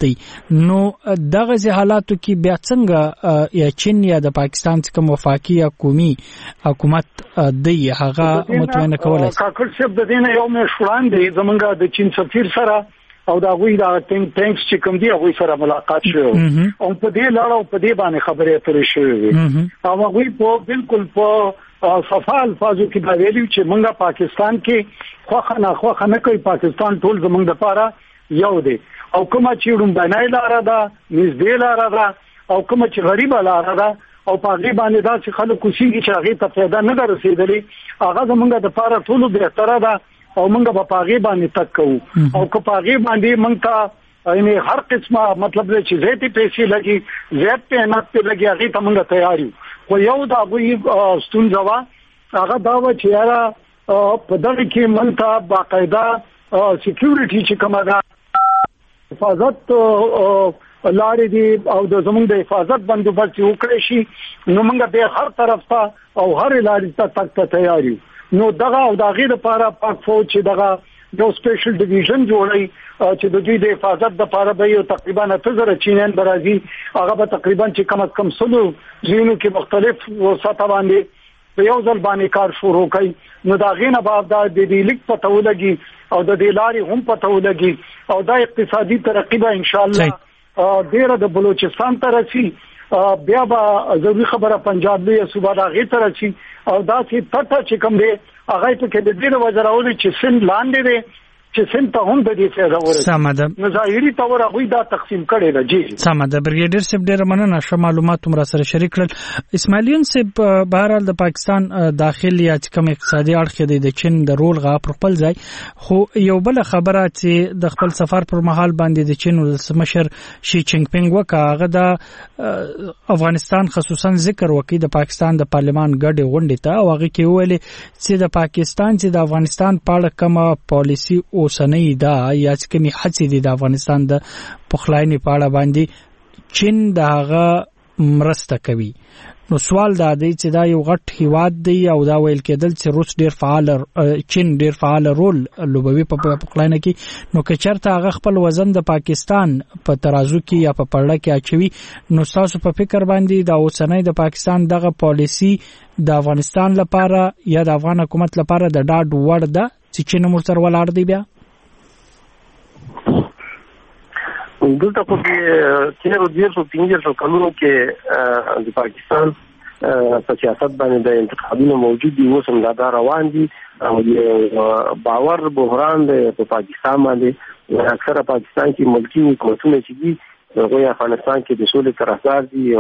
Speaker 8: دی. نو دغه حالاتو کې بیا څنګه یا چین یا د پاکستان څخه وفاقي یا قومي حکومت دی هغه متوینه کولای شي؟
Speaker 4: کاکړ صاحب د دې نه یو مې شوړان دی زمونږ د چین سفیر سره او دا غوي دا ټینګ ټینګس چې کوم دی هغه سره ملاقات شو او په دې لړ او په دې باندې خبرې اترې شوې او هغه په بالکل په صفه الفاظو کې دا ویلي چې مونږه پاکستان کې خوخه نه خوخه نه کوي، پاکستان ټول زمونږ لپاره یو دی او کومه چې ډوم بنای لاره ده نږدې لاره ده او کومه چې غریبه لاره ده او په غریب باندې دا چې خلک کوشي چې هغه ته پیدا نه رسیدلې هغه زمونږ لپاره ټول بهتره ده او موږ په پاغي باندې تک کوو او کو پاغي باندې موږ ته یعنی هر قسمه مطلب چې زیاتې پیسې لګي زیات په نه په لګي هغه ته موږ تیار یو. خو یو دا غوي ستونزه وا هغه دا و چې یاره په دغه کې موږ ته باقاعده سکیورټي چې کومه ده حفاظت لارې دي او د زموږ د حفاظت بندوبست وکړي شي نو موږ به هر طرف ته او هر لارې ته تک ته تیار یو. نو دغه او دغه لپاره پاک فوج چې دغه یو سپیشل ډیویژن جوړي چې د دوی د حفاظت لپاره به یو تقریبا تزر چینن برازي هغه به تقریبا چې کم از کم سلو ځینو کې مختلف وساته باندې په یو ځل باندې کار شروع کړي نو دا غینه بعد د دې لیک پته ولګي او د دې لارې هم پته ولګي او دا اقتصادي ترقی به ان شاء الله ډیره د بلوچستان ته رسي بیا به ضروري خبره پنجاب دی صوبه دا غي تر شي او دا چې پټه چې کوم دی هغه ته کې د دې وزراولي چې سن لاندې دی چې سن ته هم د دې څخه ورته
Speaker 8: سمده
Speaker 4: نو ظاهري تور هغه دا تقسیم کړي دی. جی
Speaker 8: سمده برګیډر صاحب ډیر مننه شو معلومات تم را سره شریک کړل. اسماعیلیون صاحب بهرحال د پاکستان داخلي یا کوم اقتصادي اړخ دی د چین د رول غا پر خپل ځای خو یو بل خبره چې د خپل سفر پر مهال باندې د چین ولسمشر شي چینګ پینګ وکاغه د افغانستان خصوصا ذکر وکي د پاکستان د پارلمان ګډه غونډه ته واغې کې ویلي چې د پاکستان چې د افغانستان په اړه کومه پالیسی اوسنۍ دا یا چې کومي هڅې دي د افغانستان د پخلاینې په اړه باندې چین دغه مرسته کوي. نو سوال دا دی چې دا یو غټ هیواد دی او دا ویل کېدل چې روس ډیر فعال چین ډیر فعال رول لوبوي په پخلاینه کې نو که چېرته هغه خپل وزن د پاکستان په ترازو کې یا په پړه کې اچوي نو تاسو په فکر باندې دا اوسنۍ د پاکستان دغه پالیسی د افغانستان لپاره یا د افغان حکومت لپاره د ډاډ وړ ده چې چین مر سره ولاړ دی؟ بیا
Speaker 23: دلته په تیرو دیرشو پنځه کلونو کې د پاکستان په سیاست باندې د انتخابونو موجود دي اوس هم دا روان دي او باور بحران دی په پاکستان باندې. اکثره پاکستان کې ملکی حکومتونه چې دي هغه افغانستان کې د سولې طرفدار دي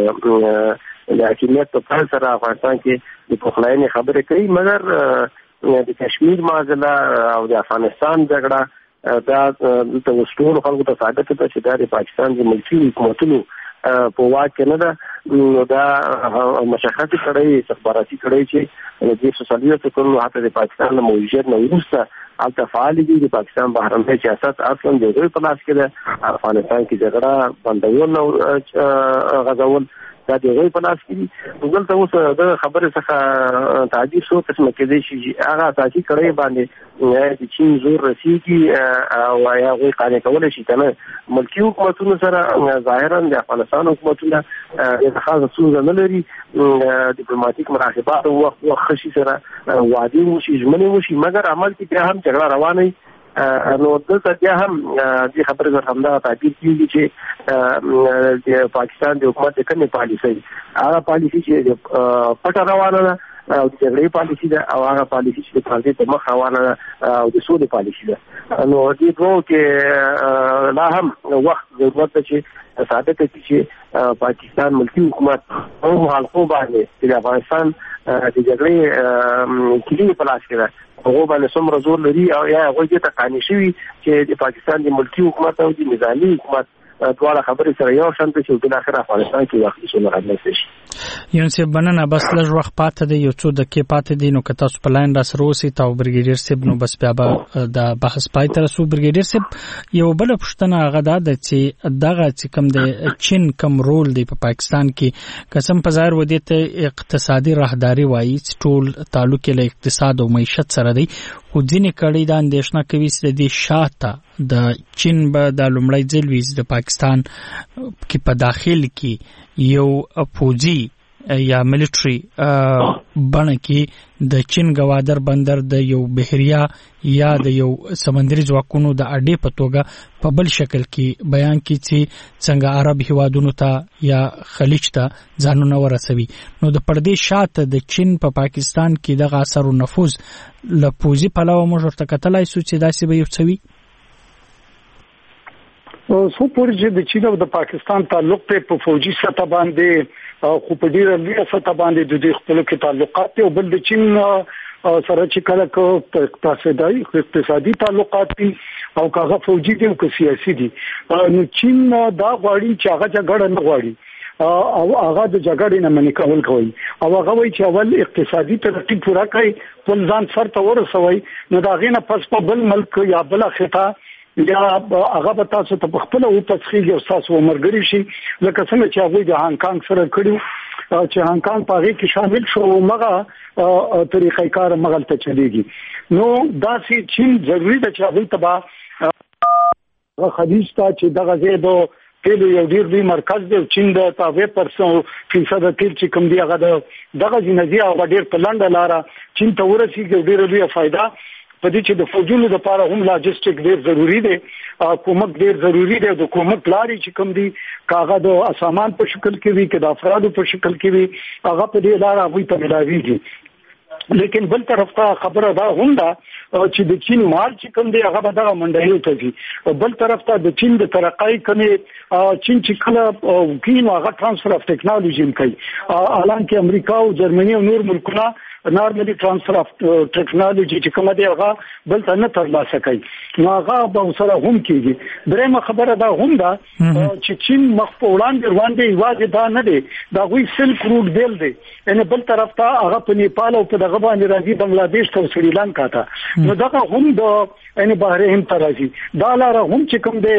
Speaker 23: او د حکومت په پل سره افغانستان کې د پخلاینې خبرې کوي مګر د کشمیر معامله او د افغانستان جګړه دا د وسټور خلکو ته ثابت ده چې د پاکستان د ملکی حکومتونو په واک کې نه ده. دا مشخصه کړي استخباراتي کړي چې د سوسیالیزم کولو حتی د پاکستان د موجودیت نه وروسته البته فعال دي. د پاکستان بهرنی سیاست اصلا د دوی په لاس کې ده. افغانستان کې جګړه بندول او غزول دا د غوي په لاس کې دي. دلته اوس د خبره څخه تعجب شو قسمه کې دي چې هغه اساسي کړي باندې د چین زور رسیدي او یا غوي قانع کول شي کنه ملکی حکومتونو سره ظاهرا د افغانستان حکومتونه د خاصه څه نه لري. ډیپلوماټیک مراقبات او وخت خشي سره وعده وشي ژمنه وشي مګر عمل کې بیا هم جګړه روانه نو دلته بیا هم د خبرې سره همدا تعبیر کیږي چې د پاکستان د حکومت د کومې پالیسي هغه پالیسي چې پټه روانه ده او د جګړې پالیسي ده او هغه پالیسي چې د پرځې په مخ روانه ده او د سولې پالیسي ده. نو دې دوه کې لا هم وخت ضرورت ده چې ثابت کړي چې پاکستان ملکی حکومت او حالخو باندې د افغانستان د جګړې کلی په لاس کې ده هغه باندې څومره زور لري او یا هغه دې ته قانع شوی چې د پاکستان د ملکی حکومت او د نظامی حکومت دواړه خبرې سره یو شان دي چې په اخر افغانستان کې واقعي شول راځي شي.
Speaker 8: یون سی بننه بس لږ وخت پاتې دی یو څو دقیقې پاتې دي نو که تاسو په لاین را سره اوسئ تاسو برګیډیر صاحب نو بس بیا به د بحث پای ته رسو. برګیډیر صاحب یو بل پوښتنه هغه ده چې دغه چې کوم د چین کوم رول دی په پاکستان کې قسم په ظاهر ودی ته اقتصادي راهداري وایي چې ټول تعلق له اقتصاد او معیشت سره دی خو ځینې کړي دا اندېښنه کوي چې د شاته د چین به د لومړی ځل وي د پاکستان کې په داخل کې یو فوجي یا ملټري بڼه کې د چین گوادر بندر د یو بحریه یا د یو سمندري ځواکونو د اډې په توګه په بل شکل کې بیان کې چې څنګه عرب هیوادونو ته یا خلیج ته ځانونه ورسوي. نو د پردې شاته د چین په پا پاکستان کې دغه اثر او نفوذ له پوزي پلوه موږ ورته کتلای شو چې داسې به یو څه وي.
Speaker 4: سو پورې چې د چین او د پاکستان تعلق په فوجي سطح باندې خو په ډیره لویه سطح باندې د دې خپل کې تعلقات او بل د چین سره چې کله کو اقتصادي اقتصادي تعلقات دي او کاغه فوجي دي او سیاسي دي. نو چین دا غواړي چې هغه جګړه نه غواړي او هغه د جګړې نه منې کول کوي او هغه وایي چې اول اقتصادي ترقی پورا کړي خپل ځان سر ته ورسوي. نو دا غینه پس په بل ملک یا بل خطه یا هغه به تاسو ته خپل او تسخیږي او تاسو عمرګری شي لکه څنګه چې هغه د هانګ کانګ سره کړیو چې هانګ کانګ په هغه کې شامل شو مغه طریقې کار مغل ته چلیږي. نو دا سي چین ضروری ده چې هغه تبا خلیج ته چې دغه زیدو تیلو یو ډیر دی مرکز دی چین د تاوې پرسو فیصد تیل چې کوم دی هغه دغه جنازي او ډیر په لاندې لاره چین ته ورسیږي ډیر لوی فائدہ په دې چې د فوجونو لپاره هم لاجستیک ډیر ضروری دی کومک ډیر ضروری دی د کومک لاري چې کوم دی کاغه د اسامان په شکل کې وي کې د افرادو په شکل کې وي هغه په دې لار هغه ته ملاويږي. لیکن بل طرف ته خبره دا هم ده چې د چین مال چې کوم دی هغه به دغه منډایو ته دي. بل طرف ته د چین د ترقۍ کمې چین چې کله کین هغه ترانسفر اف ټیکنالوژي کوي الان کې امریکا او جرمني او نور ملکونه نارملی ترانسفر اف ټیکنالوژي چې کومه دی هغه بل ته نه ترلاسه کوي. نو هغه به سره هم کېږي. درېمه خبره دا هم ده چې چین مخ په وړاندې روان دی یوازې دا نه دی دا غوي سلک روټ بیل دی ان بل طرف ته هغه په نیپال او په دغه باندې راځي بنگلاديش ته سریلانکا ته. نو دا هم د ان بحرین ته راځي دا لار هم چې کوم دی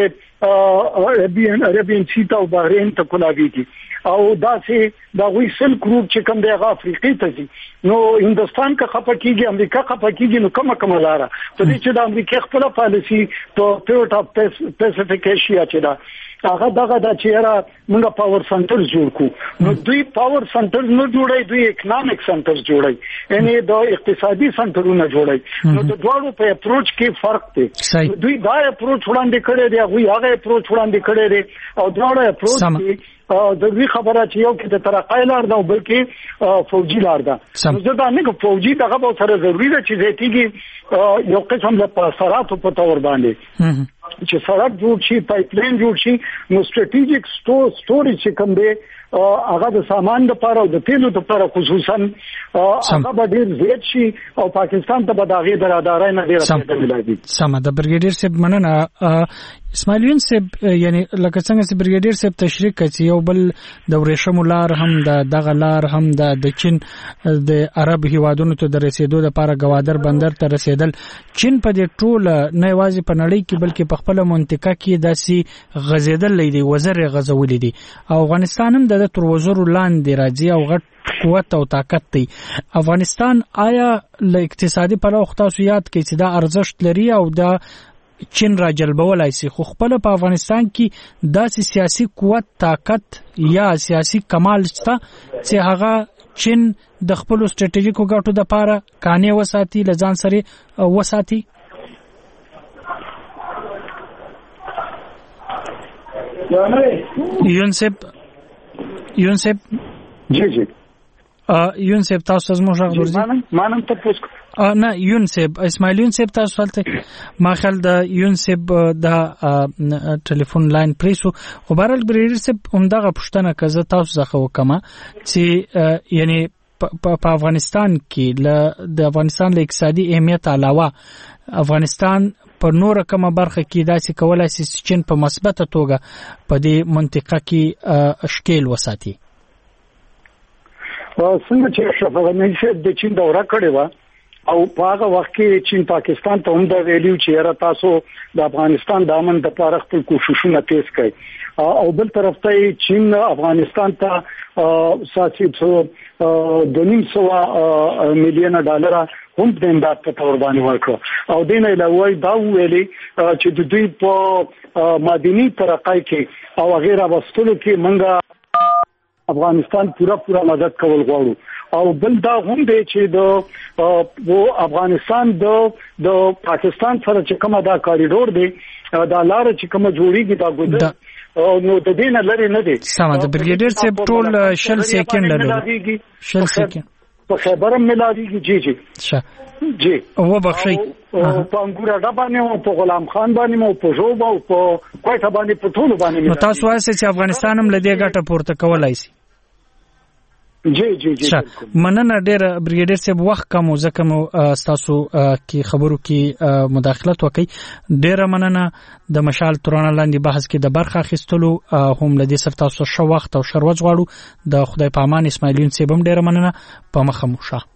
Speaker 4: عربین عربین سیتا او بحرین ته کولاویږي او دا سي دا وی سلک روټ چې کوم دی هغه افریقې ته ځي. نو هندستان کا خپه کیږي امریکا خپه کیږي نو کومه کومه لار په دې چې د امریکا خپل پالیسی په پیوټ اف پیسفیک ایشیا چې دا هغه دغه د چیرې موږ پاور سنټر جوړ کو. نو دوی پاور سنټر نه جوړای دوی اکونومیک سنټر جوړای یعنی د اقتصادي سنټرونه جوړای. نو د دوړو په اپروچ کې فرق دی. دوی دا اپروچ وړاندې کړی دی هغه هغه اپروچ وړاندې کړی دی او دوړو اپروچ کې د دې خبره چې یو کې د ترقۍ لار ده او بلکې فوجي لار ده. نو دا نه کو فوجي دغه به سره ضروری ده چې زیاتیږي یو قسم له پاساراتو په تور باندې چې سړک جوړ شي پایپ لاین جوړ شي نو سټریټیجیک سټوریج چې کوم دی هغه د سامان لپاره او د تیلو لپاره خصوصا هغه به ډیر زیات شي او پاکستان ته به داغي برادرای نه ډیر څه ملایي. سم د برګیډیر صاحب مننه. اسماعیل صاحب یعنی لکه څنګه چې برګیډیر صاحب تشریح کړي یو بل د ورېشم لار هم د دغه لار هم د چین د عرب هیوادونو ته د رسیدو لپاره گوادر بندر ته رسیدل. چین په دې ټول نه یوازې په نړۍ کې بلکې په خپل منطقه کې داسي غزیدل لیدي وزر غزولې دي او افغانستان هم د تر وزرو لاندې راځي او غټ قوت او طاقت دی. افغانستان آیا له اقتصادي پلوه تاسو یاد کړئ چې دا ارزښت لري او دا چین را جلبولای شي خو خپل په افغانستان کې داسې سیاسي قوت طاقت یا سیاسي کمال شته چې هغه چین د خپل ستراتیژیکو ګټو د لپاره کانې وساتي لزان سره وساتي. یونسب یونسب جی جی
Speaker 8: یونسب تاسو زموږ غږ ورځي
Speaker 4: مانم ته پوښتنه
Speaker 8: نه یونسب اسماعیل یونسب تاسو حالت ما خل د یونسب د ټلیفون لاین پریسو خو بهرال بریډر سب همدغه پښتنه کزه تاسو ځخه وکما چې یعنی په افغانستان کې د افغانستان له اقتصادي اهمیت علاوه افغانستان په نور کومه برخه کې داسې کولای شي چې چین په مثبته توګه په دې منطقه کې اشکال وساتي.
Speaker 4: څنګه چې اشرف غنی صاحب د چین دوره کړې و او په هغه وخت کې چین پاکستان ته هم دا ویلیو چې را تاسو د افغانستان د امن د لپاره خپل کوششونه تیز کړئ او بل طرف ته چین افغانستان ته ساتي څو د نیم سو میلیون ډالر هم د امداد په تور باندې ورکړ او دین علاوه دا ویلي چې د دوی په مدني ترقای کې او غیره واستلو کې منګه افغانستان پورا پورا مدد کول غواړو او بل دا هم دی چې د وو افغانستان د د پاکستان سره چې کومه دا کاریډور دی دا لار چې کومه جوړیږي دا ګذر نو د دینه لري نه دی
Speaker 8: سم د برګیډر صاحب ټول شل سکند لري شل سکند
Speaker 4: په خبره ملایږي جی جی
Speaker 8: ښه
Speaker 4: جی
Speaker 8: او بخښي
Speaker 4: په انګور دا باندې او په غلام خان باندې او په جوبا او په کوټه باندې په ټول باندې
Speaker 8: نو تاسو وایئ چې افغانستان هم لدی ګټه پورته کولای شي
Speaker 4: جی جی جی
Speaker 8: مننه ډیر برګیډر صاحب وخت کم ځکه مو تاسو کې خبرو کې مداخلت وکړي ډیر مننه د مشال ترانه لاندې بحث کې د برخه اخیستلو هم لدی سر تاسو شو وخت او شروج غواړو د خدای پامان اسماعیلین صاحب هم ډیر مننه په مخه مو شه